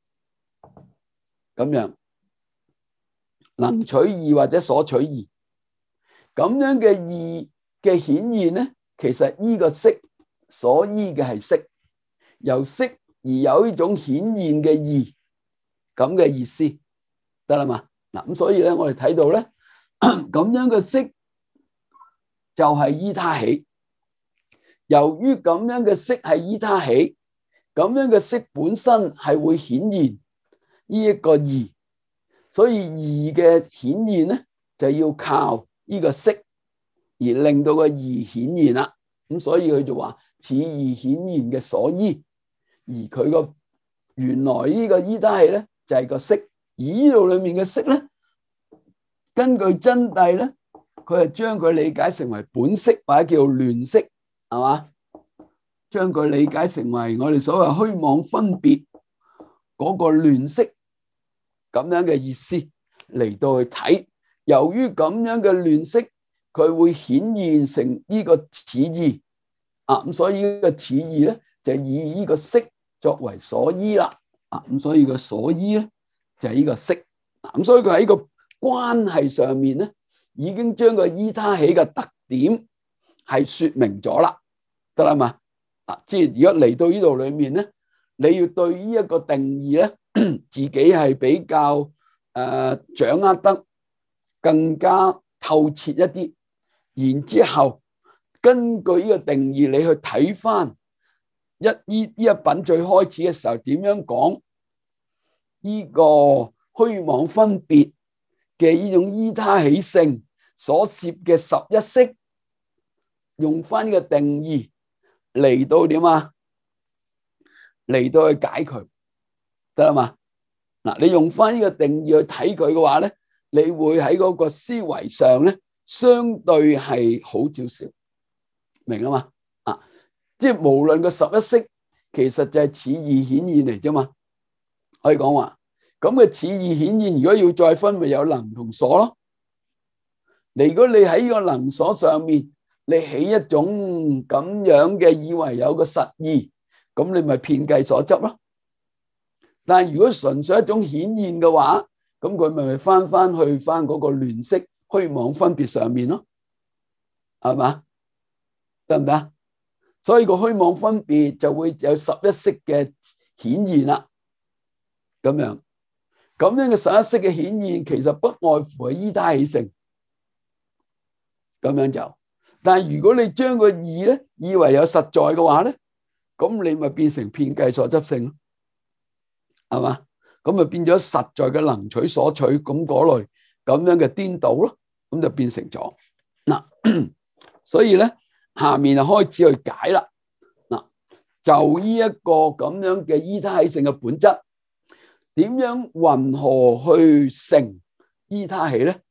Speaker 1: 咁樣能取義或者所取義，咁樣嘅義嘅顯現咧，其實依個色所依嘅係色，由色而有呢種顯現嘅義，咁嘅意思得啦嘛。嗱咁所以咧，我哋睇到咧，咁樣嘅色就係依他起。由於咁樣嘅色係依他起，咁樣嘅色本身係會顯現呢一個義，所以義嘅顯現咧就要靠呢個色而令到個義顯現啦。咁所以佢就話此義顯現嘅所依，而佢個原來呢個依他起咧就係個色，而呢度裏面嘅色咧，根據真諦咧，佢係將佢理解成為本色或者叫亂色。係嘛？將佢理解成為我哋所謂虛妄分別嗰個亂色咁樣嘅意思嚟到去睇。由於咁樣嘅亂色，佢會顯現成呢個此義咁，所以呢個此義咧就以呢個色作為所依啦。咁所以個所依咧就係呢個色。咁所以佢喺個關係上面咧，已經將個依他起嘅特點係說明咗啦。得啦嘛，即係如果嚟到呢度裏面咧，你要對呢一個定義咧，自己係比較掌握得更加透徹一啲，然之後根據呢個定義，你去睇翻呢一品最開始嘅時候點樣講呢個虛妄分別嘅呢種依他起性所攝嘅十一色，用翻呢個定義嚟到點啊？嚟到去解佢得啦嘛？嗱，你用翻呢個定義去睇佢嘅話咧，你會喺嗰個思維上咧，相對係好少少，明啊嘛？即係無論個十一色，其實就係此義顯現嚟啫嘛。可以講話咁嘅此義顯現，如果要再分，咪有能同所咯。如果你喺呢個能所上面，你起一種咁樣嘅以為有個實義，咁你咪遍計所執咯。但係如果純粹一種顯現嘅話，咁佢咪翻去翻嗰個亂色虛妄分別上面咯，係嘛？得唔得？所以個虛妄分別就會有十一色嘅顯現啦。咁樣嘅十一色嘅顯現，其實不外乎係依他起性。咁樣就。但係如果你將個義咧以為有實在嘅話咧，咁你咪變成遍計所執性咯，係嘛？咁咪變咗實在嘅能取所取咁嗰類咁樣嘅顛倒咯，咁就變成咗嗱。所以咧下面就開始去解啦。嗱，就呢一個咁樣嘅依他起性嘅本質，點樣云何去成依他起咧？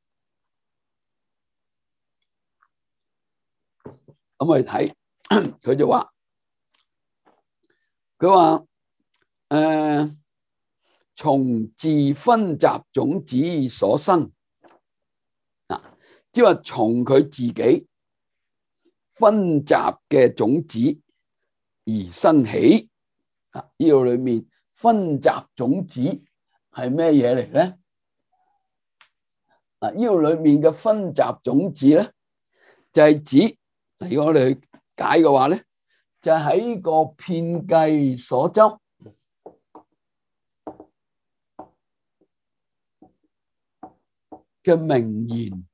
Speaker 1: 咁我哋睇佢就話，從自分集種子所生，即係話從佢自己分集嘅種子而生起。呢度裏面分集種子係咩嘢嚟咧？呢度裏面嘅分集種子咧，就係指，如果我哋去解嘅話咧，就喺個遍計所執嘅名言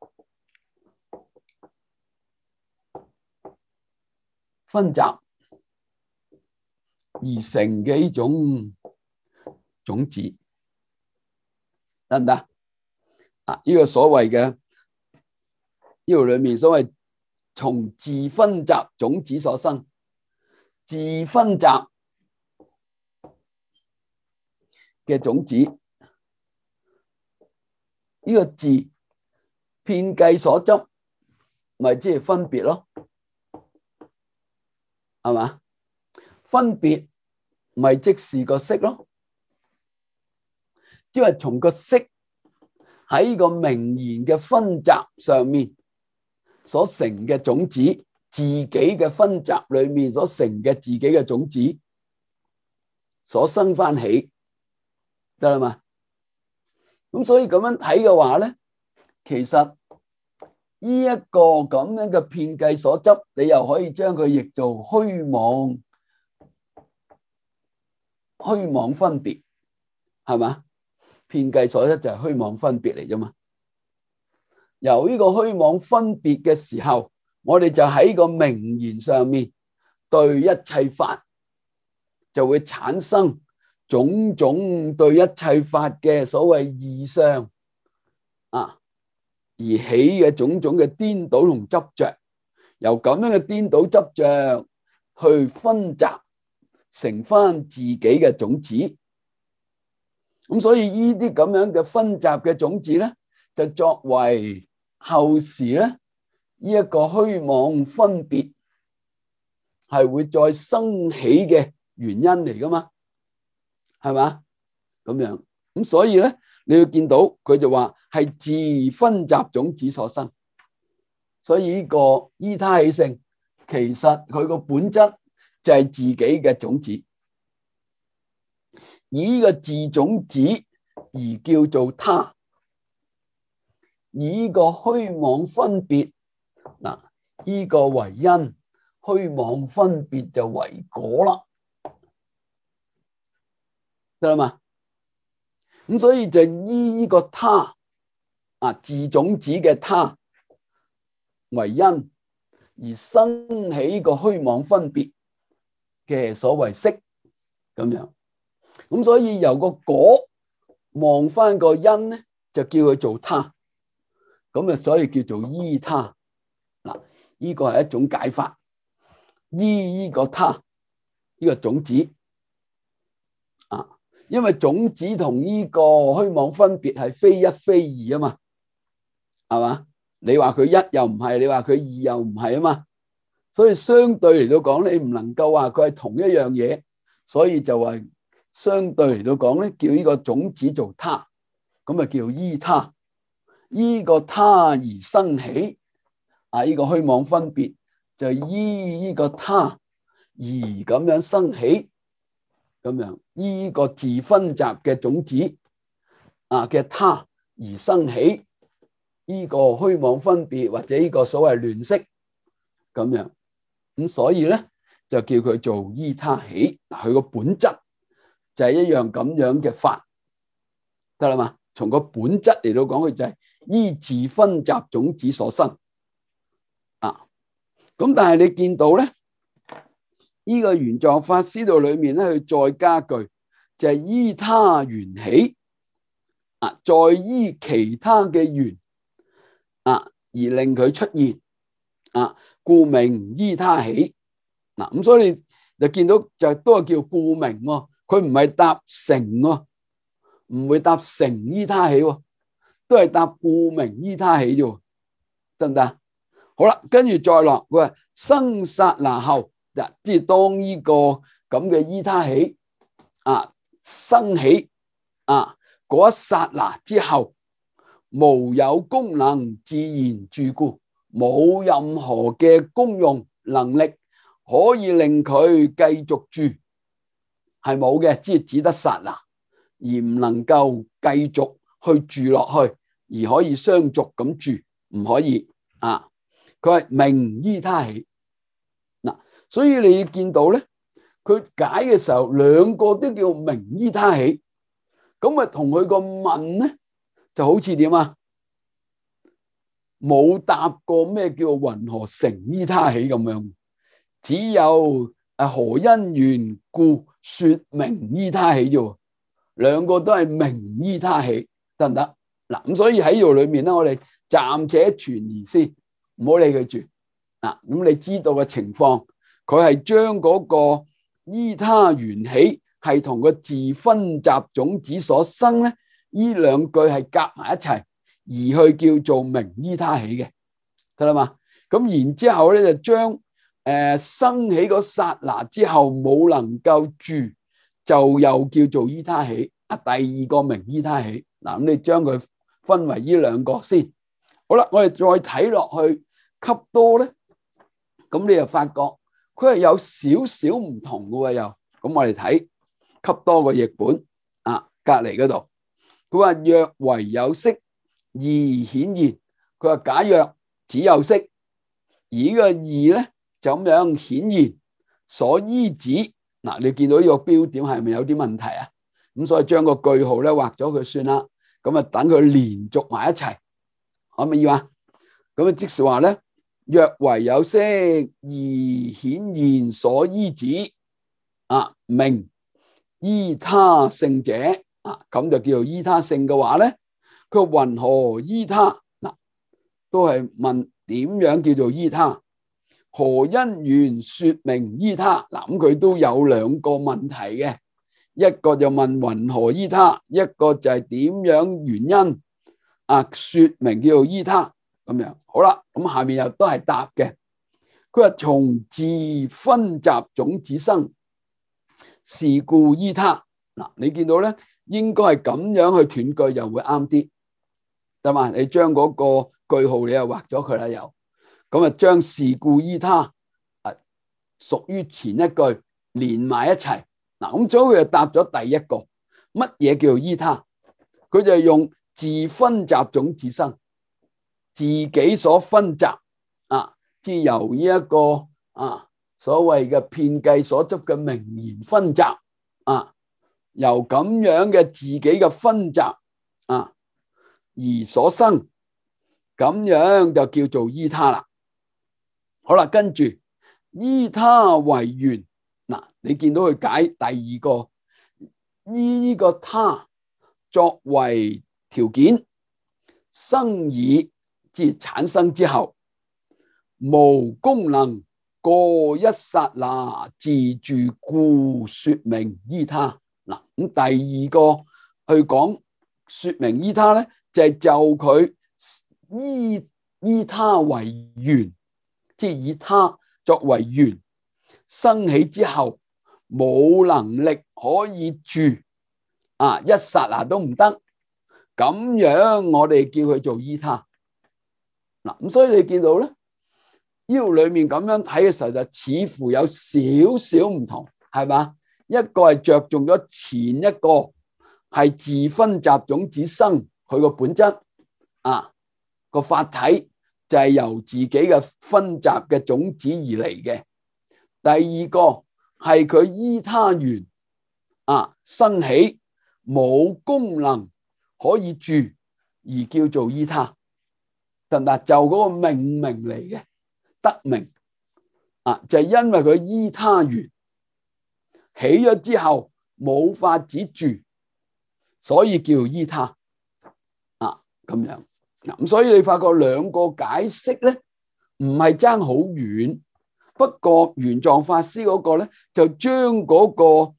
Speaker 1: 分集而成嘅呢種種子，得唔得？呢個所謂嘅呢度裏面所謂從自分集種子所生，自分集嘅種子，呢個字遍計所執，咪即係分別咯，係嘛？分別咪即是個色咯，即係從個色喺個名言嘅分集上面所成嘅種子，自己嘅分集裏面所成嘅自己嘅種子，所生翻起，得啦嘛？咁所以咁樣睇嘅話咧，其實呢一個咁樣嘅遍計所執，你又可以將佢譯做虛妄分別，係嘛？遍計所執就係虛妄分別嚟啫嘛。由呢個虛妄分別嘅時候，我哋就喺個名言上面對一切法就會產生種種對一切法嘅所謂異相而起嘅種種嘅顛倒同執着，由咁樣嘅顛倒執着去分集成翻自己嘅種子。咁所以呢啲咁樣嘅分集嘅種子咧，就作為後時咧呢一個虛妄分別係會再生起嘅原因嚟噶嘛，係嘛？咁樣咁所以咧，你要見到佢就話係自分集種子所生，所以呢個依他起性其實佢個本質就係自己嘅種子，以呢個自種子而叫做他，以呢個虛妄分別嗱，呢個為因，虛妄分別就為果啦，得啦嘛？咁所以就依呢個他自種子嘅他為因，而生起個虛妄分別嘅所謂色咁樣。咁所以由個果望翻個因咧，就叫佢做他，咁所以叫做依他。嗱，呢個係一種解法，依呢個他呢個種子因為種子同呢個虛妄分別係非一非二啊嘛，係嘛？你話佢一又唔係，你話佢二又唔係啊嘛，所以相對嚟到講，你唔能夠話佢係同一樣嘢，所以就話相對嚟到講咧，叫呢個種子做他，咁啊叫依他，依個他而生起呢個虛妄分別就依呢個他而咁樣生起。咁樣依個自分集嘅種子嘅他而生起呢個虛妄分別或者呢個所謂亂色咁樣，咁所以咧就叫佢做依他起。佢個本質就係一樣咁樣嘅法，得啦嘛？從個本質嚟到講，佢就係依自分集種子所生咁但係你見到咧？呢個玄奘法師道裏面咧，佢再加句就係依他緣起再依其他嘅緣而令佢出現故名依他起咁所以你就見到就都係叫故名喎，佢唔係答成喎，唔會答成依他起喎，都係答故名依他起啫，得唔得？好啦，跟住再落佢話生剎那後。即係當呢個咁嘅依他起生起嗰一剎那之後，無有功能自然住故，冇任何嘅功用能力可以令佢繼續住，係冇嘅，即係只得剎那，而唔能夠繼續去住落去，而可以相續咁住，唔可以佢係名依他起。所以你見到咧，佢解嘅時候，兩個都叫名依他起，咁啊同佢個問咧就好似點啊？冇答過咩叫云何成依他起咁樣，只有何因緣故說名依他起啫。兩個都係名依他起，得唔得？嗱咁所以喺度裏面咧，我哋暫且存疑先，唔好理佢住咁你知道嘅情況。佢係將嗰個依他緣起係同個自分集種子所生咧，呢兩句係夾埋一齊， 而去叫做明依他起嘅，得啦嘛？咁然之後咧就將生起嗰剎那之後冇能夠住，就又叫做依他起。第二個明依他起。嗱，咁你將佢分為呢兩個先。好啦，我哋再睇落去笈多咧，咁你就發覺佢係有少少唔同嘅喎又。咁我哋睇笈多個譯本隔離嗰度，佢話若唯有色而顯現，佢話假若只有色，而呢個義咧就咁樣顯現所依止。嗱，你見到呢個標點係咪有啲問題啊？咁所以將個句號咧畫咗佢算啦。咁啊等佢連續埋一齊，可唔可以啊？咁啊即是話咧，若唯有色而顯現所依止明依他性者咁就叫做依他性嘅話咧，佢云何依他？嗱，都係問點樣叫做依他？何因緣說明依他？嗱，咁佢都有兩個問題嘅，一個就問云何依他，一個就係點樣原因說明叫做依他咁樣。好啦，咁下面又都係答嘅。佢話從自分集種子生，是故依他。嗱，你見到咧，應該係咁樣去斷句又會啱啲，得嘛？你將嗰個句號你又畫咗佢啦，又咁啊，將是故依他屬於前一句連埋一齊。嗱，咁所以佢就答咗第一個，乜嘢叫做依他？佢就用自分集種子生，自己所分集即係由呢一個所謂嘅遍計所執嘅名言分集由咁樣嘅自己嘅分集而所生，咁樣就叫做依他啦。好啦，跟住依他為緣。嗱，你見到佢解第二個依個他作為條件，生已即產生之後，無功能過一剎那自住，故說明依他。嗱，咁第二個去講說明依他咧，就係就佢依他為緣，即係以他作為緣，生起之後冇能力可以住一剎那都唔得，咁樣我哋叫佢做依他。嗱，咁所以你見到咧，呢度裏面咁樣睇嘅時候，就似乎有少少唔同，係嘛？一個係着重咗前一個係自分集種子生，佢個本質個法體就係由自己嘅分集嘅種子而嚟嘅。第二個係佢依他緣生起，冇功能可以住，而叫做依他。就嗰個命名嚟嘅，得名就係因為佢依他緣起咗之後冇法子住，所以叫依他咁樣。咁所以你發覺兩個解釋咧唔係爭好遠，不過玄奘法師嗰個咧就將嗰個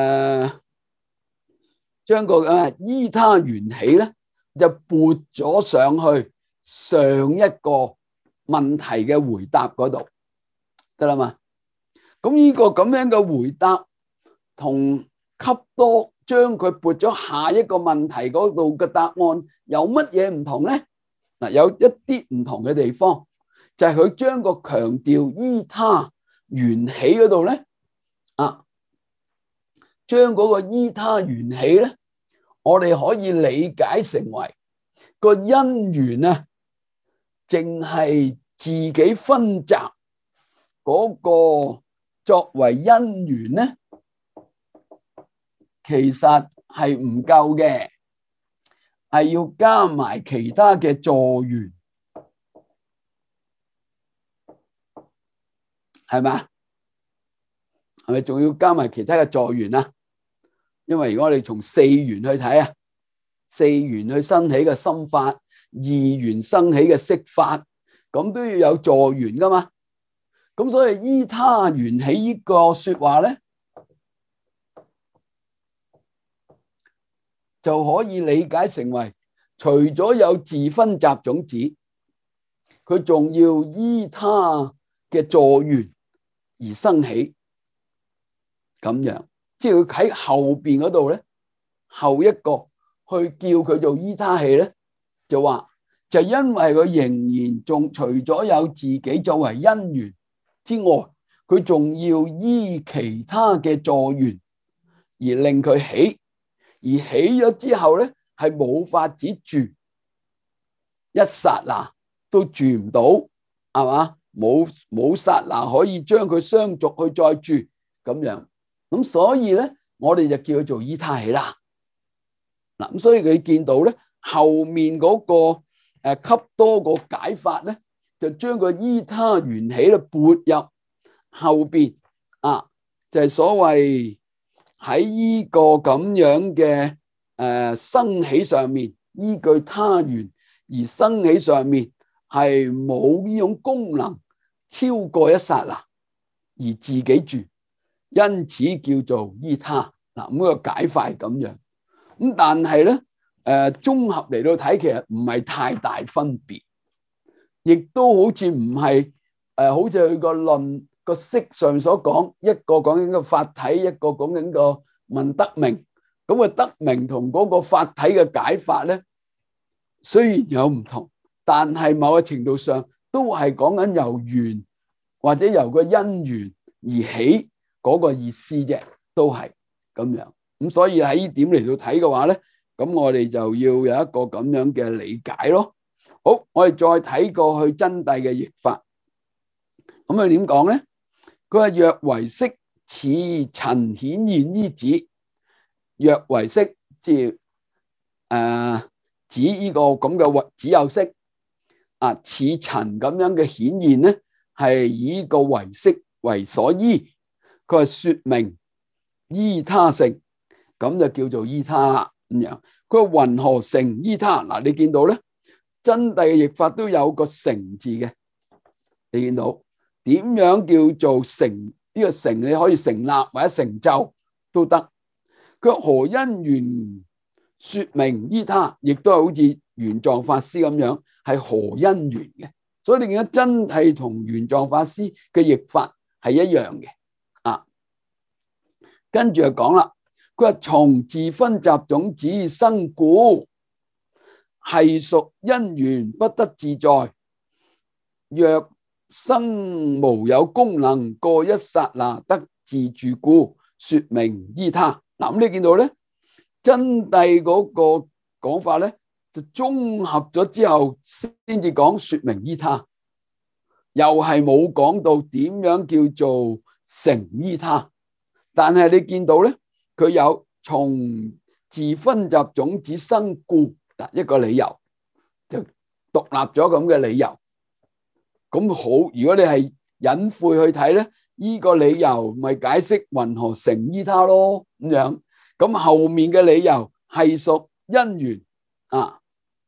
Speaker 1: 依他緣起咧就撥咗上去上一個問題嘅回答嗰度，得啦嘛？咁呢個咁樣嘅回答同笈多將佢撥咗下一個問題嗰度嘅答案有乜嘢唔同咧？嗱，有一啲唔同嘅地方，就係佢將個強調依他緣起嗰度咧將嗰個依他緣起咧，我哋可以理解成為個因緣啊，淨係自己分集嗰個作為因緣咧，其實係唔夠嘅，係要加埋其他嘅助緣，係咪？係咪仲要加埋其他嘅助緣啊？因為如果我哋從四緣去睇四緣去生起嘅心法，二緣生起嘅色法，咁都要有助緣噶嘛。咁所以依他緣起呢個說話咧，就可以理解成為除咗有自分集種子，佢仲要依他嘅助緣而生起，咁樣，即係佢喺後邊嗰度咧，後一個去叫佢做依他氣咧，就話就因為佢仍然仲除咗有自己作為因緣之外，佢仲要依其他嘅助緣而令佢起，而起咗之後咧係冇法子住，一剎那都住唔到，係嘛？冇剎那可以將佢相續去再住咁樣，咁所以咧我哋就叫佢做依他起啦。嗱，咁所以佢見到咧後面嗰個笈多個解法咧，就將個依他緣起咧撥入後邊啊，就係所謂喺呢個咁樣嘅生起上面，依據他緣而生起上面係冇呢種功能超過一剎那而自己住，因此叫做依他。嗱，咁個解法係咁樣。咁但係咧綜合嚟到睇，其實唔係太大分別，亦都好似唔係好似佢個論個釋上所講，一個講緊個法體，一個講緊個問得名。咁個得名同嗰個法體嘅解法咧，雖然有唔同，但係某個程度上都係講緊由緣或者由個因緣而起嗰個意思啫，都係咁樣。咁所以喺呢點嚟到睇嘅話咧，咁我哋就要有一個咁樣嘅理解咯。好，我哋再睇過去真諦嘅譯法。咁佢點講咧？佢話若唯識似塵顯現依止，若唯識即係指呢個咁嘅只有識啊，似塵咁樣嘅顯現咧，係以個唯識為所依。佢話說明依他性，咁就叫做依他啦。咁樣佢話云何成依他？嗱，你見到咧真諦嘅譯法都有個成字嘅，你見到點樣叫做成？呢個成你可以成立或者成就都得。佢話何因緣說明依他，亦都係好似玄奘法師咁樣，係何因緣嘅。所以你見到真諦同玄奘法師嘅譯法係一樣嘅。啊，跟住就講啦，佢話從自分集種子生故，係屬因緣不得自在。若生無有功能，過一剎那得自住故，說明依他。嗱，咁你見到咧真諦嗰個講法咧，就綜合咗之後先至講說明依他，又係冇講到點樣叫做成依他。但係你見到咧，佢有從自分集種子生故，嗱，一個理由就獨立咗咁嘅理由。咁好，如果你係隱晦去睇咧，呢個理由咪解釋云何成依他咯，咁樣。咁後面嘅理由係屬因緣啊，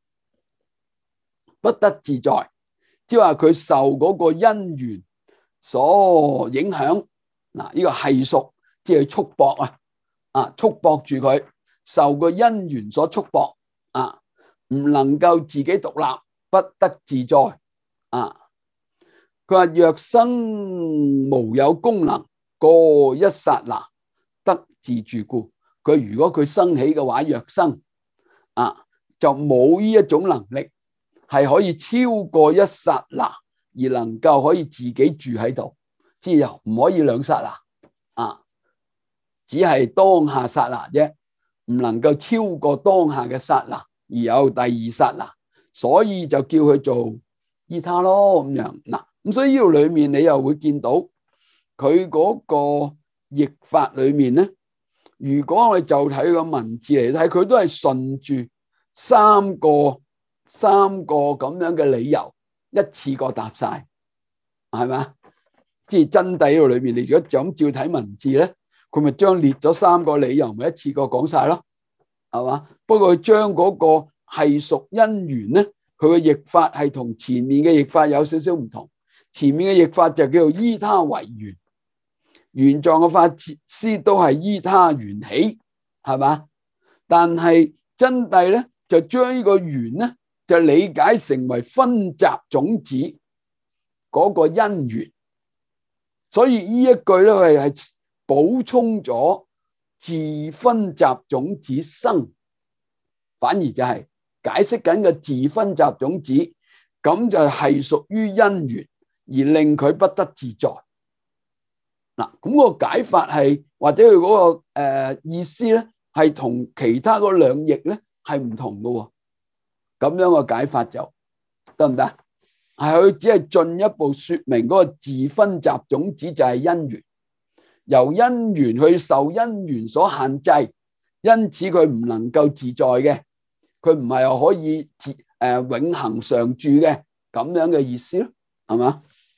Speaker 1: 不得自在，即係話佢受嗰個因緣所影響。嗱，呢個係屬即係束縛啊，束縛住佢，受個因緣所束縛啊，唔能夠自己獨立，不得自在啊。佢話若生無有功能，過一剎那得自住故。佢如果佢生起嘅話，若生啊，就冇呢一種能力係可以超過一剎那而能夠可以自己住喺度，即係唔可以兩剎那啊，只係當下剎那啫，唔能夠超過當下嘅剎那而有第二剎那，所以就叫佢做依他咯，咁樣嗱。咁所以呢度裏面你又會見到佢嗰個譯法裏面咧，如果我哋就睇個文字嚟睇，佢都係順住三個咁樣嘅理由一次過答晒，係咪？即係真諦呢度裏面，你如果就咁照睇文字咧，佢咪將列咗三個理由咪一次過講晒咯，係嘛？不過佢將嗰個係屬因緣咧，佢嘅譯法係同前面嘅譯法有少少唔同。前面嘅譯法就叫做依他為緣，玄奘嘅法師都係依他緣起，係嘛？但係真諦咧就將呢個緣咧就理解成為分集種子嗰個因緣，所以呢一句咧係補充咗自分集種子生，反而就係解釋緊個自分集種子，咁就係屬於因緣而令佢不得自在。嗱，咁個解法係或者佢嗰個意思咧，係同其他嗰兩譯咧係唔同嘅喎。咁樣個解法就得唔得？係佢只係進一步說明嗰個自分集種子就係因緣，由因緣去受因緣所限制，因此佢唔能夠自在嘅，佢唔係可以永恆常住嘅咁樣嘅意思咯，係嘛？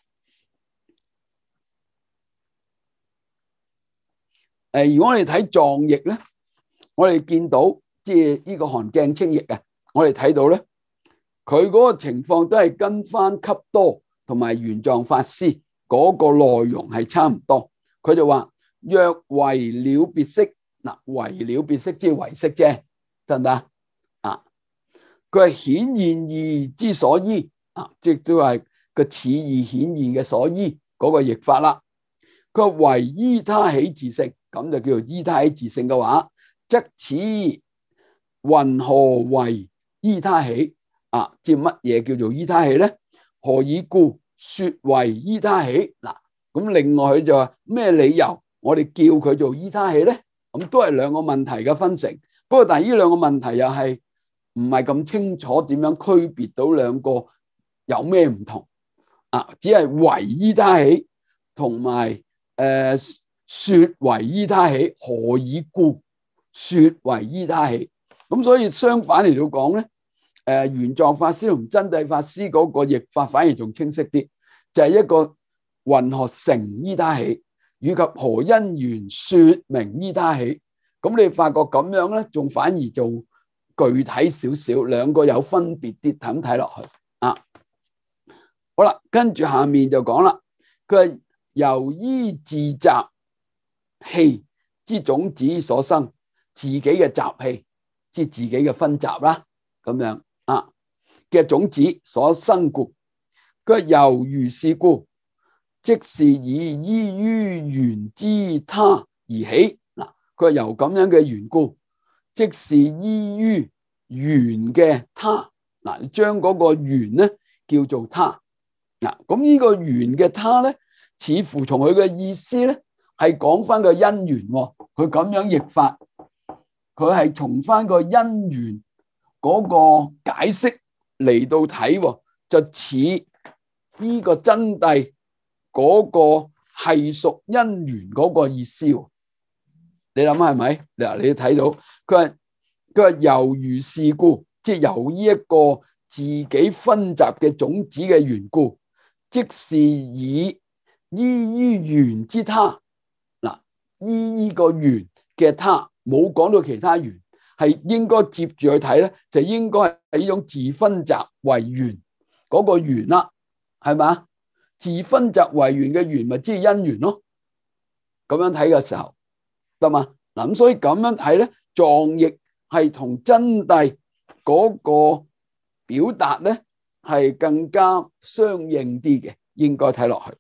Speaker 1: 如果我哋睇藏譯咧，我哋見到即係呢個韓鏡清譯啊，我哋睇到咧，佢嗰個情況都係跟翻笈多同埋玄奘法師嗰個內容係差唔多。佢就話：若唯了別色，嗱，唯了別色即係唯識啫，得唔得啊？佢係顯現義之所依啊，即係都係個此義顯現嘅所依嗰個譯法啦。佢話唯依他起自性。咁就叫做依他起自性嘅話，則此云何為依他起啊？即係乜嘢叫做依他起咧？何以故說為依他起？嗱，咁另外佢就話咩理由我哋叫佢做依他起咧？咁都係兩個問題嘅分成。不過但係呢兩個問題又係唔係咁清楚點樣區別到兩個有咩唔同啊？只係為依他起同埋說為依他起，何以故說為依他起？咁所以相反嚟到講咧，玄奘法師同真諦法師嗰個譯法反而仲清晰啲，就係一個云何成依他起，以及何因緣說明依他起。咁你發覺咁樣咧，仲反而做具體少少，兩個有分別啲，咁睇落去啊。好啦，跟住下面就講啦，佢係由依自集氣之種子所生，自己嘅集氣，即自己嘅分集啦，咁樣啊嘅種子所生故。佢由如是故，即是以依於緣之他而起。嗱，佢係由咁樣嘅緣故，即是依於緣嘅他。嗱，將嗰個緣咧叫做他。嗱，咁呢個緣嘅他咧，似乎從佢嘅意思咧，係講翻個因緣。佢咁樣譯法，佢係從翻個因緣嗰個解釋嚟到睇，就似呢個真諦嗰個係屬因緣嗰個意思。你諗係咪？嗱，你睇到佢話由如是故，即係由呢一個自己分集嘅種子嘅緣故，即是以依於緣之他。嗱，依個緣嘅他，冇講到其他緣，係應該接住去睇咧，就應該係呢種自分集為緣嗰個緣啦，係嘛？自分集為緣嘅緣咪即係因緣咯。咁樣睇嘅時候得嘛？嗱，咁所以咁樣睇咧，藏譯係同真諦嗰個表達咧係更加相應啲嘅，應該睇落去。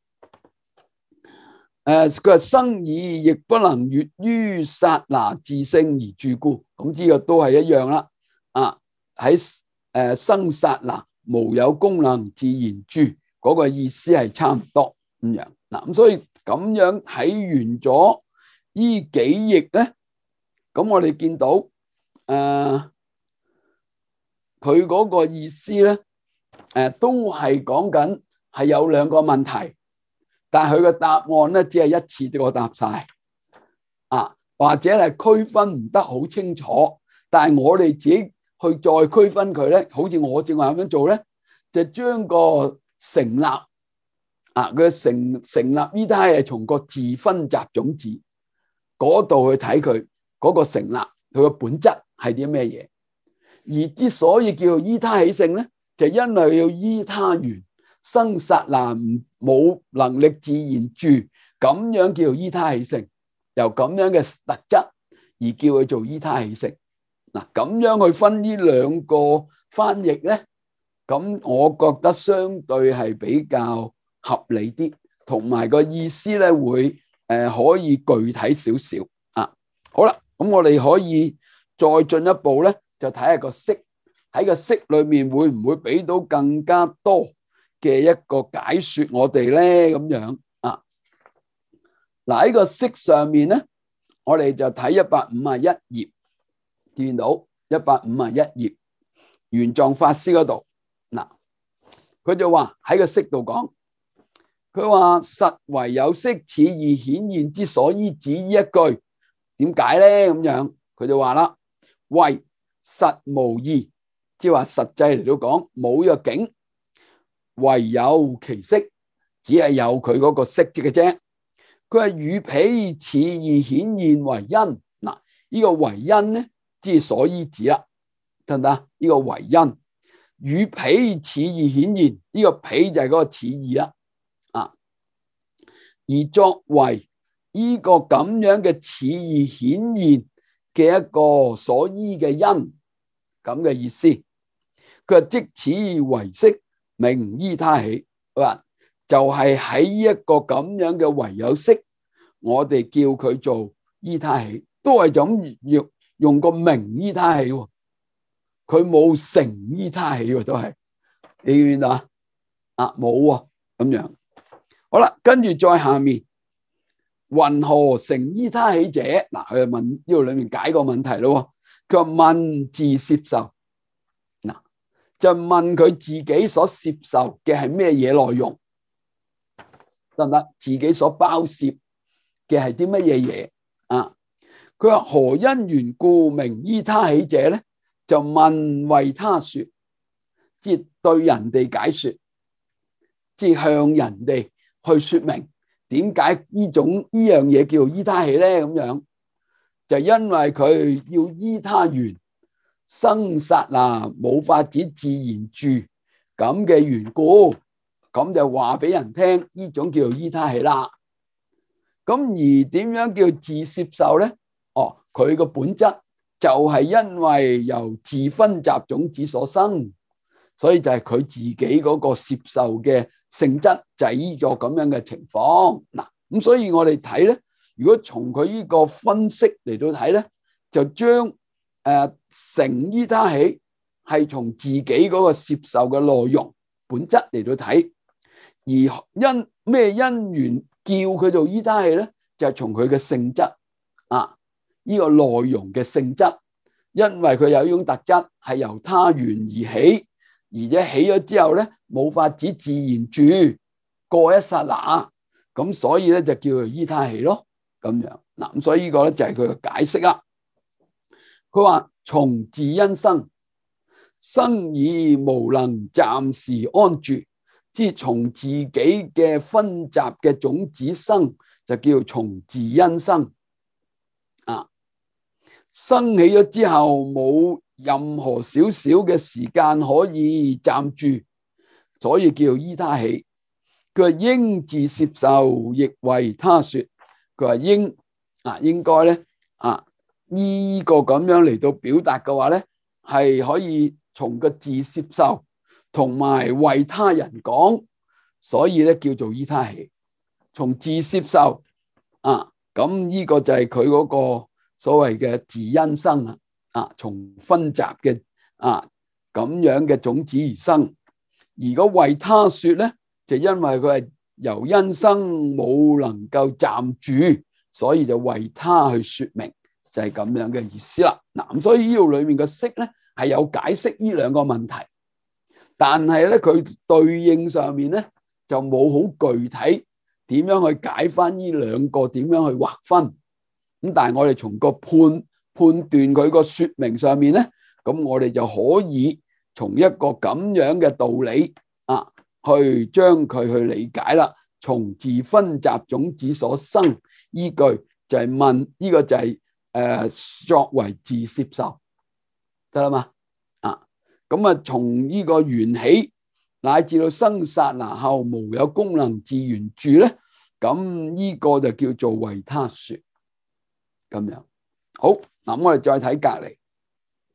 Speaker 1: 佢話生已亦不能越於剎那自性而住故，咁呢個都係一樣啦。啊，喺生剎那無有功能自然住嗰個意思係差唔多咁樣。嗱，咁所以咁樣睇完咗呢幾譯咧，咁我哋見到佢嗰個意思咧，都係講緊係有兩個問題。但係佢嘅答案咧，只係一次過答晒啊，或者係區分唔得好清楚。但係我哋自己去再區分佢咧，好似我正話咁樣做咧，就將個成立啊，佢成立依他係從個自分集種子嗰度去睇佢嗰個成立，佢個本質係啲咩嘢？而之所以叫做依他起性咧，就因為要依他緣。生剎那冇能力自然住，咁樣叫做依他起性，由咁樣嘅特質而叫佢做依他起性， 嗱，咁樣去分呢兩個翻譯咧，咁我覺得相對係比較合理啲，同埋個意思咧會可以具體少少啊。好啦，咁我哋可以再進一步咧，就睇下個釋，喺個釋裏面會唔會俾到更加多嘅一個解說我哋咧咁樣啊？嗱，喺個釋上面咧，我哋就睇151頁，見到151頁玄奘法師嗰度，嗱，佢就話喺個釋度講，佢話實為有釋，此義顯現之所依止呢一句，點解咧？咁樣佢就話啦，為實無義，即係話實際嚟到講冇呢個境，唯有其釋，只係有佢嗰個釋嘅啫。佢係與彼此義顯現為因，嗱，呢個為因咧，即係所依止啦，得唔得？呢個為因與彼此義顯現，呢個彼就係嗰個此義啦，啊，而作為呢個咁樣嘅此義顯現嘅一個所依嘅因，咁嘅意思。佢話即此為釋，名依他起，話就係喺呢一個咁樣嘅唯有釋，我哋叫佢做依他起，都係咁用個名依他起，佢冇成依他起，都係你見到啊？冇啊，咁樣。好啦，跟住再下面，云何成依他起者？嗱，佢就問呢度裏面解個問題咯。佢話問自攝受，嗱，就問佢自己所攝受嘅係咩嘢內容，得唔得？自己所包攝嘅係啲乜嘢嘢啊？佢話何因緣故名依他起者咧？就問為他說，即係對人哋解說，即係向人哋去說明點解呢樣嘢叫依他起咧？咁樣就因為佢要依他緣生剎那冇法子自然住咁嘅緣故，咁就話俾人聽呢種叫做依他起啦。咁而點樣叫自攝受咧？哦，佢個本質就係因為由自分集種子所生，所以就係佢自己嗰個攝受嘅性質就係呢個咁樣嘅情況。嗱，咁所以我哋睇咧，如果從佢呢個分析嚟到睇咧，就將成依他起係從自己嗰個攝受嘅內容本質嚟到睇，而因咩因緣叫佢做依他起咧，就係從佢嘅性質啊，呢個內容嘅性質，因為佢有呢種特質係由他緣而起，而且起咗之後咧冇法子自然住過一剎那，咁所以咧就叫做依他起咯，咁樣嗱，咁所以呢個咧就係佢嘅解釋啦。佢話從自因生，生而無能暫時安住，即係從自己嘅分集嘅種子生，就叫從自因生啊。生起咗之後冇任何少少嘅時間可以暫住，所以叫依他起。佢話應自攝受，亦為他說。佢話應該咧呢個咁樣嚟到表達嘅話咧，係可以從個自攝受同埋為他人講，所以咧叫做依他起。從自攝受咁呢個就係佢嗰個所謂嘅自因生從分集嘅咁樣嘅種子而生。如果為他說咧，就因為佢係由因生冇能夠暫住，所以就為他去說明。就係咁樣嘅意思啦。嗱，咁所以呢度裏面嘅釋咧係有解釋呢兩個問題，但係咧佢對應上面咧就冇好具體點樣去解翻呢兩個點樣去劃分。咁但係我哋從個判斷佢個說明上面咧，咁我哋就可以從一個咁樣嘅道理去將佢去理解啦。從自分集種子所生，依句就係問呢個就係作為自攝受得啦嘛。咁從呢個緣起乃至到生剎那後無有功能自緣住咧，咁呢個就叫做為他說咁樣。好，嗱，我哋再睇隔籬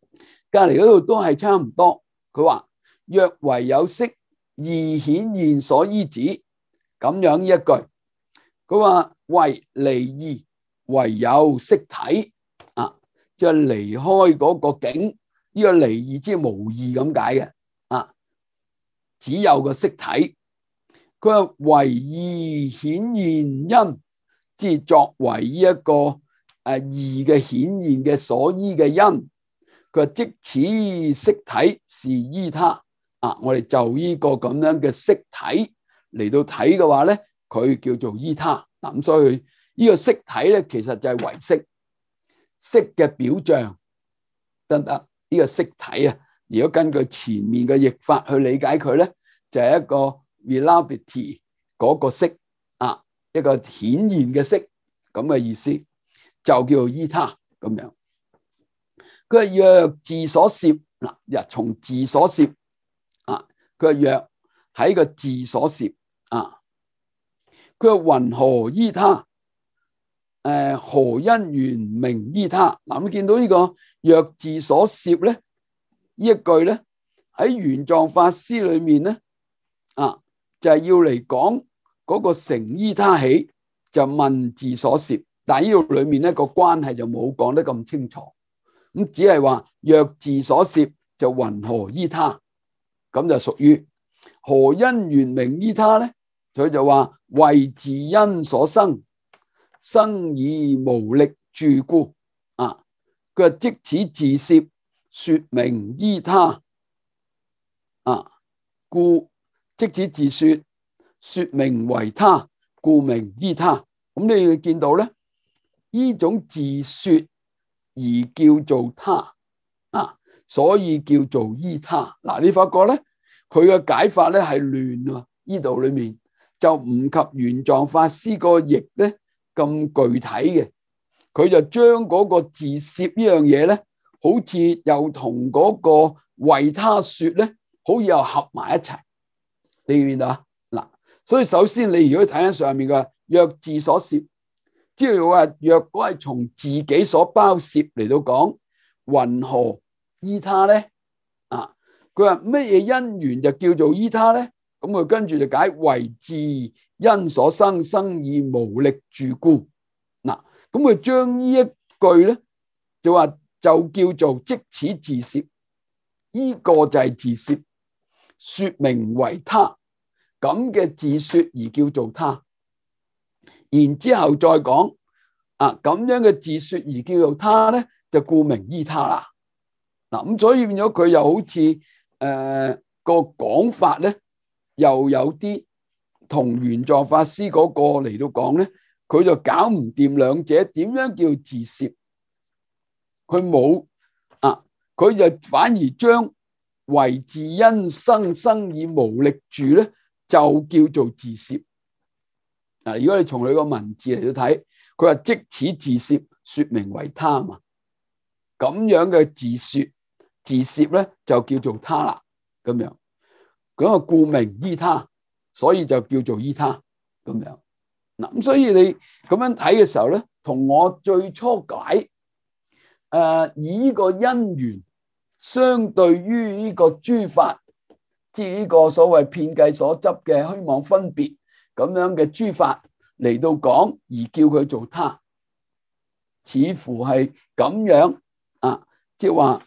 Speaker 1: 隔離嗰度都係差唔多。佢話若唯有色而顯現所依止，咁樣呢一句，佢話為離異唯有色體啊，即係離開嗰個境，呢個離異即係無異咁解嘅啊，只有個色體。佢話為異顯現因，即係作為呢一個異嘅顯現嘅所依嘅因。佢話即此色體是依他啊，我哋就呢個咁樣嘅色體嚟到睇嘅話咧，佢叫做依他。咁所以呢個色體咧，其實就係唯色，色嘅表象得唔得？呢個色體啊，如果根據前面嘅譯法去理解佢咧，就係一個 reality 嗰個色啊，一個顯現嘅色咁嘅意思，就叫做依他咁樣。佢係若自所攝嗱，日從自所攝啊，佢係若喺個自所攝啊，佢係云何依他？何因緣名依他？嗱，你見到呢個若自所攝咧，呢一句咧喺玄奘法師裏面咧啊，就係要嚟講嗰個成依他起，就問自所攝，但係呢度裏面咧個關係就冇講得咁清楚。咁只係話若自所攝就云何依他，咁就屬於何因緣名依他咧？佢就話為自因所生，生以無力住故啊。佢話即此自攝，說名依他啊，故即此自說，說名為他，故名依他。咁你見到咧，呢種自說而叫做他啊，所以叫做依他。嗱，你發覺咧，佢嘅解法咧係亂啊，呢度裏面就唔及玄奘法師個譯咧咁具體嘅。佢就將嗰個自攝呢樣嘢咧，好似又同嗰個為他說咧，好似又合埋一齊。你見唔見到啊？嗱，所以首先你如果睇喺上面嘅若自所攝，即係話若果係從自己所包攝嚟到講，云何依他咧？啊，佢話乜嘢因緣就叫做依他咧？咁佢跟住就解為自因所生，生以無力住故。嗱，咁佢將呢一句咧就話就叫做即此自攝，呢個就係自攝，說名為他，咁嘅自說而叫做他。然之後再講啊，咁樣嘅自說而叫做他咧，就故名依他啦。嗱，咁所以變咗佢又好似個講法咧，又有啲同玄奘法師嗰個嚟到講咧，佢就搞唔掂兩者，點樣叫自攝？佢冇啊，佢就反而將為自因生，生以無力住咧，就叫做自攝。嗱，如果你從佢個文字嚟到睇，佢話即此自攝，說名為他嘛，咁樣嘅自攝咧就叫做他啦，咁樣咁啊，故名依他，所以就叫做依他咁樣。嗱，咁所以你咁樣睇嘅時候咧，同我最初解以呢個因緣相對於呢個諸法，即係呢個所謂遍計所執嘅虛妄分別咁樣嘅諸法嚟到講，而叫佢做他，似乎係咁樣啊，即係話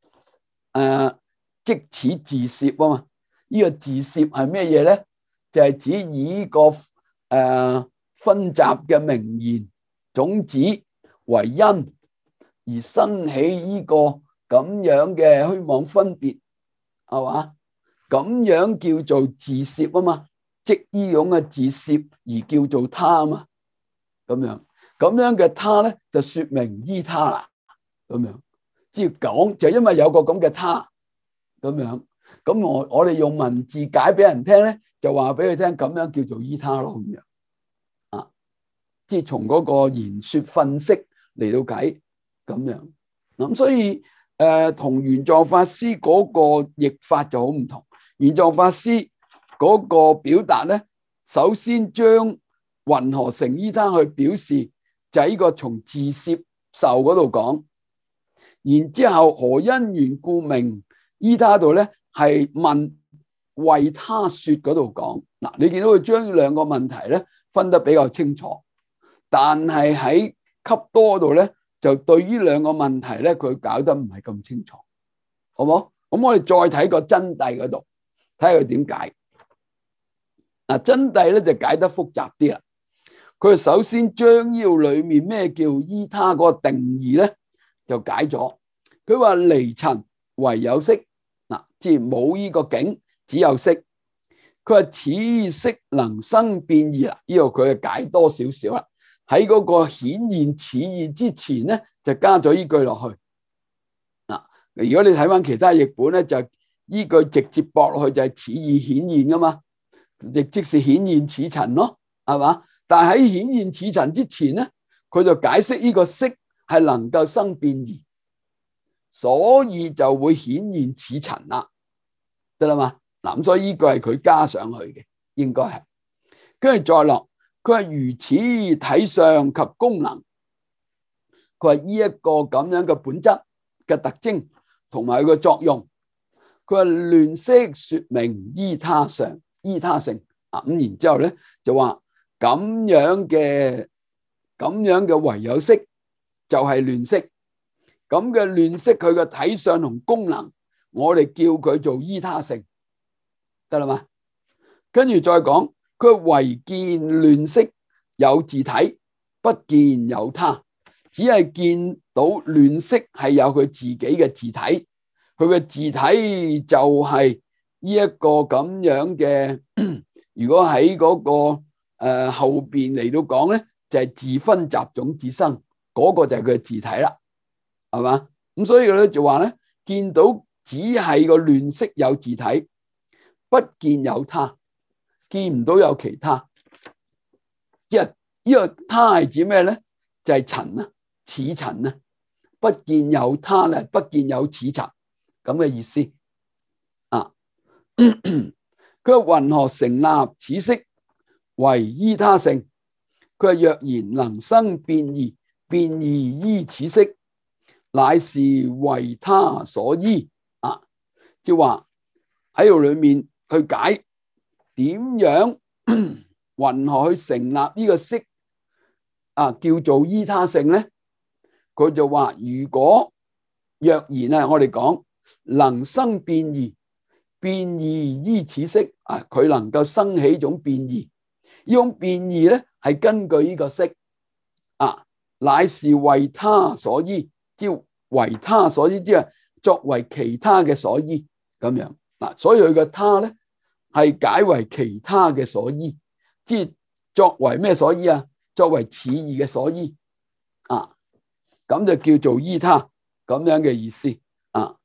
Speaker 1: 即此自攝啊嘛。呢個自攝係咩嘢咧？就係指以呢個分集嘅名言種子為因而生起呢個咁樣嘅虛妄分別，係嘛？咁樣叫做自攝啊嘛，即呢種嘅自攝而叫做他啊嘛，咁樣嘅他咧就說明依他啦，咁樣即係講就因為有個咁嘅他，咁樣咁我哋用文字解俾人聽咧，就話俾佢聽咁樣叫做依他咯，咁樣啊，即係從嗰個言說分析嚟到解咁樣。咁所以同玄奘法師嗰個譯法就好唔同。玄奘法師嗰個表達咧，首先將云何成依他去表示，就喺呢個從自攝受嗰度講， 然之後何因緣故名依他度咧，係問為他說嗰度講。嗱，你見到佢將呢兩個問題咧分得比較清楚，但係喺笈多度咧就對呢兩個問題咧佢搞得唔係咁清楚，好冇？咁我哋再睇個真諦嗰度，睇下佢點解。嗱，真諦咧就解得複雜啲啦。佢首先將呢度裏面咩叫依他嗰個定義咧就解咗。佢話離塵唯有色，嗱，即係冇呢個境，只有色。佢話此色能生變異啦，呢度佢就解多少少啦。喺嗰個顯現此義之前咧，就加咗呢句落去。嗱，如果你睇翻其他譯本咧，就呢句直接駁落去就係此義顯現噶嘛，亦即是顯現此塵咯，係嘛？但係喺顯現此塵之前咧，佢就解釋呢個色係能夠生變異，所以就會顯現此塵啦，得啦嘛？嗱，咁所以呢個係佢加上去嘅，應該係。跟住再落，佢話如此體相及功能，佢話呢一個咁樣嘅本質嘅特徵同埋佢個作用，佢話亂色說明依他相依他性啊。咁然之後咧就話咁樣嘅唯有色就係亂色，咁嘅亂色佢嘅體相同功能，我哋叫佢做依他性，得啦嘛？跟住再講，佢唯見亂色有自體，不見有他，只係見到亂色係有佢自己嘅自體，佢嘅自體就係呢一個咁樣嘅。如果喺嗰個後邊嚟到講咧，就係自分集種子生，嗰個就係佢嘅自體啦，係嘛？咁所以咧就話咧，見到只係個亂色有自體，不見有他，見唔到有其他。即係呢個他係指咩咧？就係塵啊，此塵啊，不見有他咧，不見有此塵咁嘅意思啊。佢話云何成立此色為依他性？佢話若然能生變異，變異依此色，乃是為他所依啊。即係話喺度裏面去解點樣云何去成立呢個色啊，叫做依他性咧？佢就話如果若然啊，我哋講能生變異，變異依此色啊，佢能夠生起一種變異，呢種變異咧係根據呢個色啊，乃是為他所依，即係為他所依，即係作為其他嘅所依咁樣嗱。所以佢個他咧係解為其他嘅所依，即係作為咩所依啊？作為此義嘅所依啊，咁就叫做依他咁樣嘅意思啊。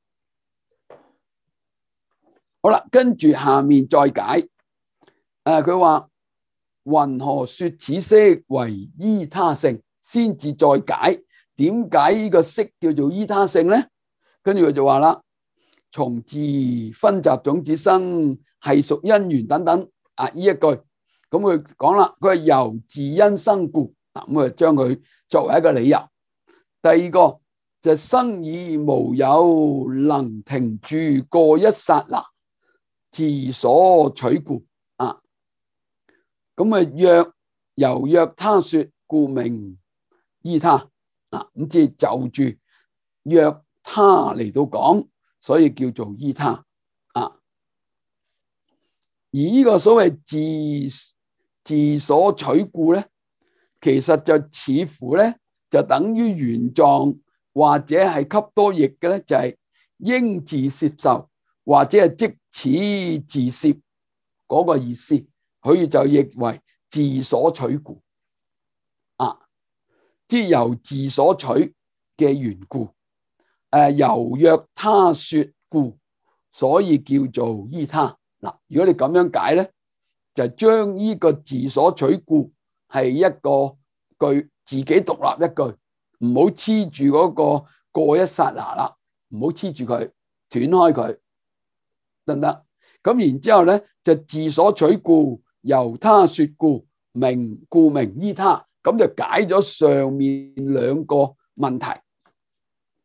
Speaker 1: 好啦，跟住下面再解。佢話云何說此色為依他性，先至再解點解呢個色叫做依他性咧？跟住佢就話啦，從自分集種子生，係屬因緣等等啊。呢一句咁佢講啦，佢係由自因生故，咁佢將佢作為一個理由。第二個就生已無有能停住過一剎那，自所取故啊。咁啊若他說，故名依他啊。咁即係就住若他嚟到講，所以叫做依他啊。而呢個所謂自所取故咧，其實就似乎咧就等於原狀或者係笈多譯嘅咧，就係應自攝受或者係即此自攝嗰個意思，佢就譯為自所取故啊，即係由自所取嘅緣故，由若他說故，所以叫做依他。嗱，如果你咁樣解咧，就將呢個自所取故係一個句，自己獨立一句，唔好黐住嗰個過一剎那啦，唔好黐住佢，斷開佢，得唔得？咁然之後咧就自所取故，由他說故，故名依他，咁就解咗上面兩個問題。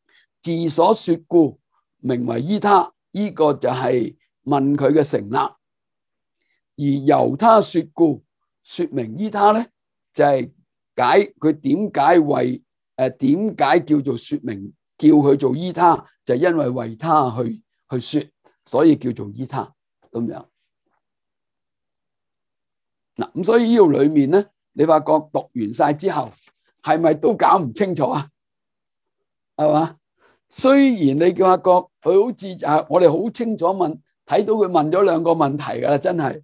Speaker 1: 自所說故，名為依他。呢個就係問佢嘅成立。而由他說故，說明依他咧，就係解佢點解為點解叫做說明，叫佢做依他，就係因為為他去說，所以叫做依他咁樣。嗱，咁所以呢度裏面咧，你發覺讀完晒之後，係咪都搞唔清楚啊？係嘛？雖然你叫阿國，佢好似就我哋好清楚問，睇到佢問咗兩個問題噶啦，真係。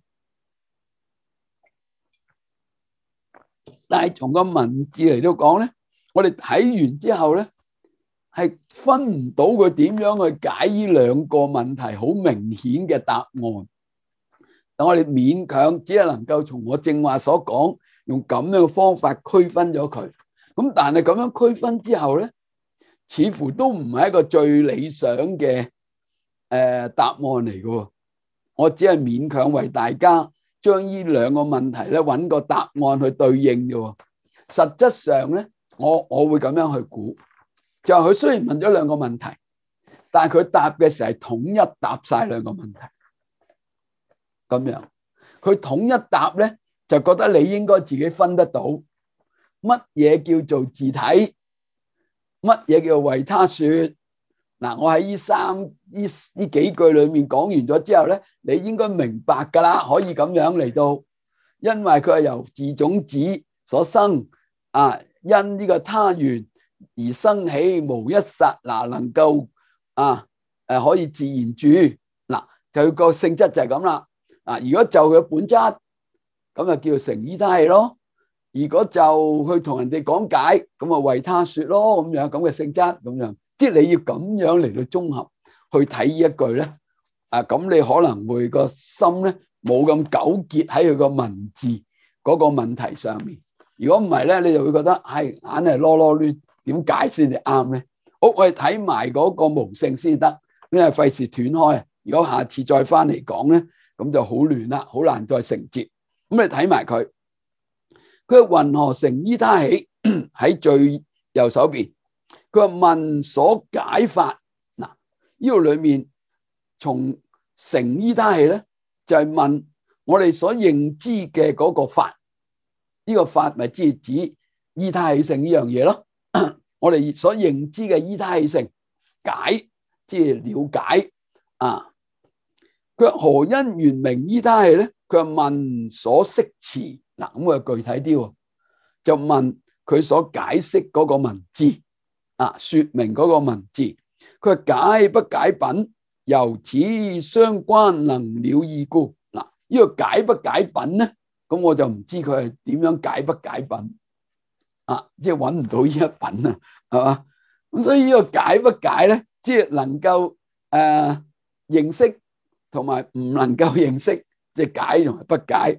Speaker 1: 但係從個文字嚟到講咧，我哋睇完之後咧，係分唔到佢點樣去解呢兩個問題好明顯嘅答案。但我哋勉強只係能夠從我正話所講，用咁樣嘅方法區分咗佢。咁但係咁樣區分之後咧，似乎都唔係一個最理想嘅答案嚟嘅。我只係勉強為大家將呢兩個問題咧揾個答案去對應嘅。實質上咧，我會咁樣去估，就係佢雖然問咗兩個問題，但係佢答嘅時候係統一答晒兩個問題。咁樣，佢統一答咧，就覺得你應該自己分得到乜嘢叫做自體，乜嘢叫做為他說。嗱，我喺呢幾句裏面講完咗之後咧，你應該明白噶啦，可以咁樣嚟到，因為佢係由自種子所生啊，因呢個他緣而生起，無一剎那能夠可以自然住。嗱，就個性質就係咁啦。如果就佢本質，咁就叫成依他氣咯。如果就去同人哋講解，咁啊為他說咯，咁樣咁嘅性質咁樣。即係你要咁樣嚟到綜合去睇呢一句咧，咁你可能會個心咧冇咁糾結喺佢個文字嗰個問題上面。如果唔係咧，你就會覺得係硬係囉囉攣，點解先至啱咧？好，我哋睇埋嗰個無性先得，因為費事斷開。如果下次再翻嚟講咧，咁就好亂啦，好難再承接。咁你睇埋佢，佢話云何成依他起？喺最右手邊，佢話問所解法。嗱，呢度裏面從成依他起咧，就係問我哋所認知嘅嗰個法。呢個法咪即係指依他起性呢樣嘢咯。我哋所認知嘅依他起性解，即係了解啊。佢話何因緣名依他氣咧？佢話問所釋詞。嗱，咁啊具體啲，就問佢所解釋嗰個文字說明嗰個文字。佢話解不解品，由此相關能了義故。嗱，呢個解不解品咧，咁我就唔知佢係點樣解不解品即係揾唔到呢一品啊，係嘛？咁所以呢個解不解咧，即係能夠認識同埋唔能夠認識，即係解同埋不解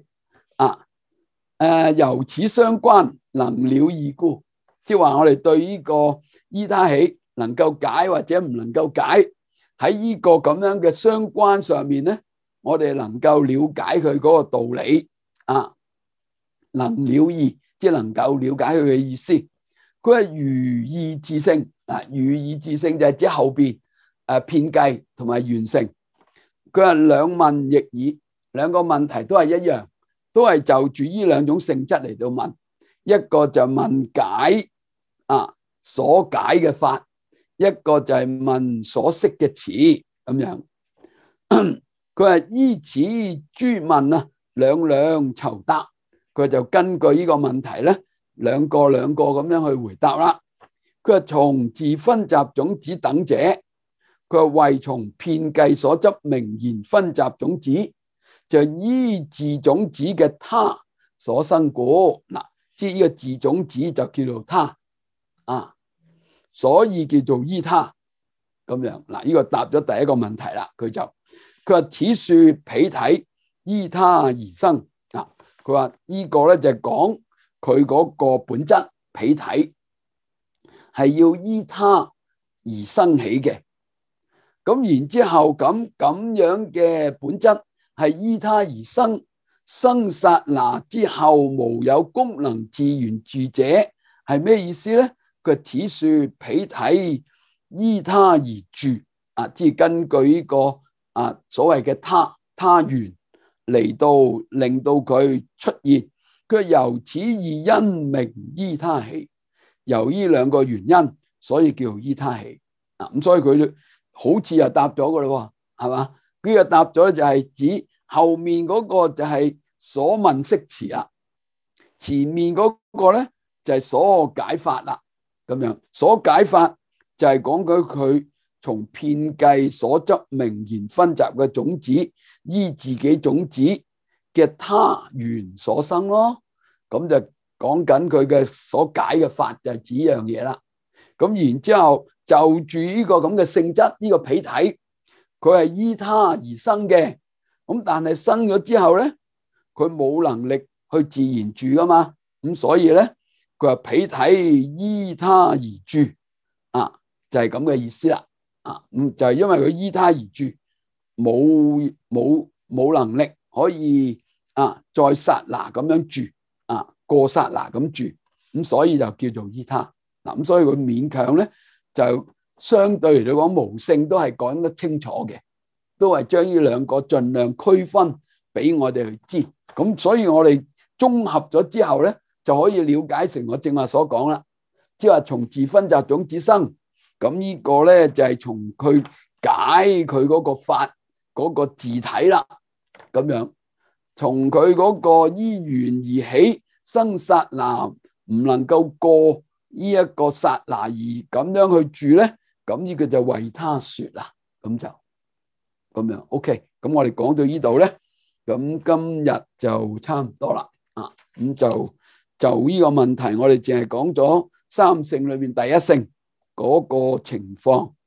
Speaker 1: 由此相關能了義故，即係話我哋對呢個依他起能夠解或者唔能夠解，喺呢個咁樣嘅相關上面咧，我哋能夠了解佢嗰個道理能了義，即係能夠了解佢嘅意思。佢係如意自性如意自性就係指後邊遍計同埋完成。佢話兩問亦爾，兩個問題都係一樣，都係就住呢兩種性質嚟到問。一個就問解所解嘅法，一個就係問所釋嘅詞咁樣。佢話依此諸問兩兩酬答，佢就根據呢個問題咧，兩個咁樣去回答啦。佢話從自分集種子等者，佢話為從遍計所執名言分集種子，就依自種子嘅他所生故。嗱，即係呢個自種子就叫做他所以叫做依他咁樣。嗱，呢個答咗第一個問題啦。佢話此說彼體依他而生。佢話呢個咧就係講佢嗰個本質彼體係要依他而生起嘅。咁然之後咁樣嘅本質係依他而生，生剎那之後無有功能自緣住者，係咩意思咧？佢此說彼體依他而住啊，即係根據呢個所謂嘅他緣嚟到令到佢出現。佢由此而因名依他起，由呢兩個原因，所以叫依他起啊。咁所以佢好似又答咗噶啦，係嘛？佢又答咗就係指後面嗰個就係所問釋詞啦，前面嗰個咧就係所解法啦。咁樣所解法就係講佢從遍計所執名言分集嘅種子，依自己種子嘅他緣所生咯。咁就講緊佢嘅所解嘅法就係指樣嘢啦。咁然之後就住呢個咁嘅性質，呢個彼體佢係依他而生嘅。咁但係生咗之後咧，佢冇能力去自然住噶嘛。咁所以咧，佢話彼體依他而住啊，就係咁嘅意思啦。咁就係因為佢依他而住，冇能力可以再剎那咁樣住過剎那咁住，咁所以就叫做依他。咁所以佢勉強咧就相對嚟講無性都係講得清楚嘅，都係將呢兩個盡量區分俾我哋去知。咁所以我哋綜合咗之後咧，就可以了解成我正話所講啦，即係話從自分集種子生。咁呢個咧就係從佢解佢嗰個法嗰個自體啦，咁樣從佢嗰個依緣而起生剎那，唔能夠過呢一個剎那而咁樣去住咧，咁呢個就為他說啦。咁就咁樣 OK。咁我哋講到呢度咧，咁今日就差唔多啦。咁就呢個問題，我哋淨係講咗三性裏邊第一性嗰個情況。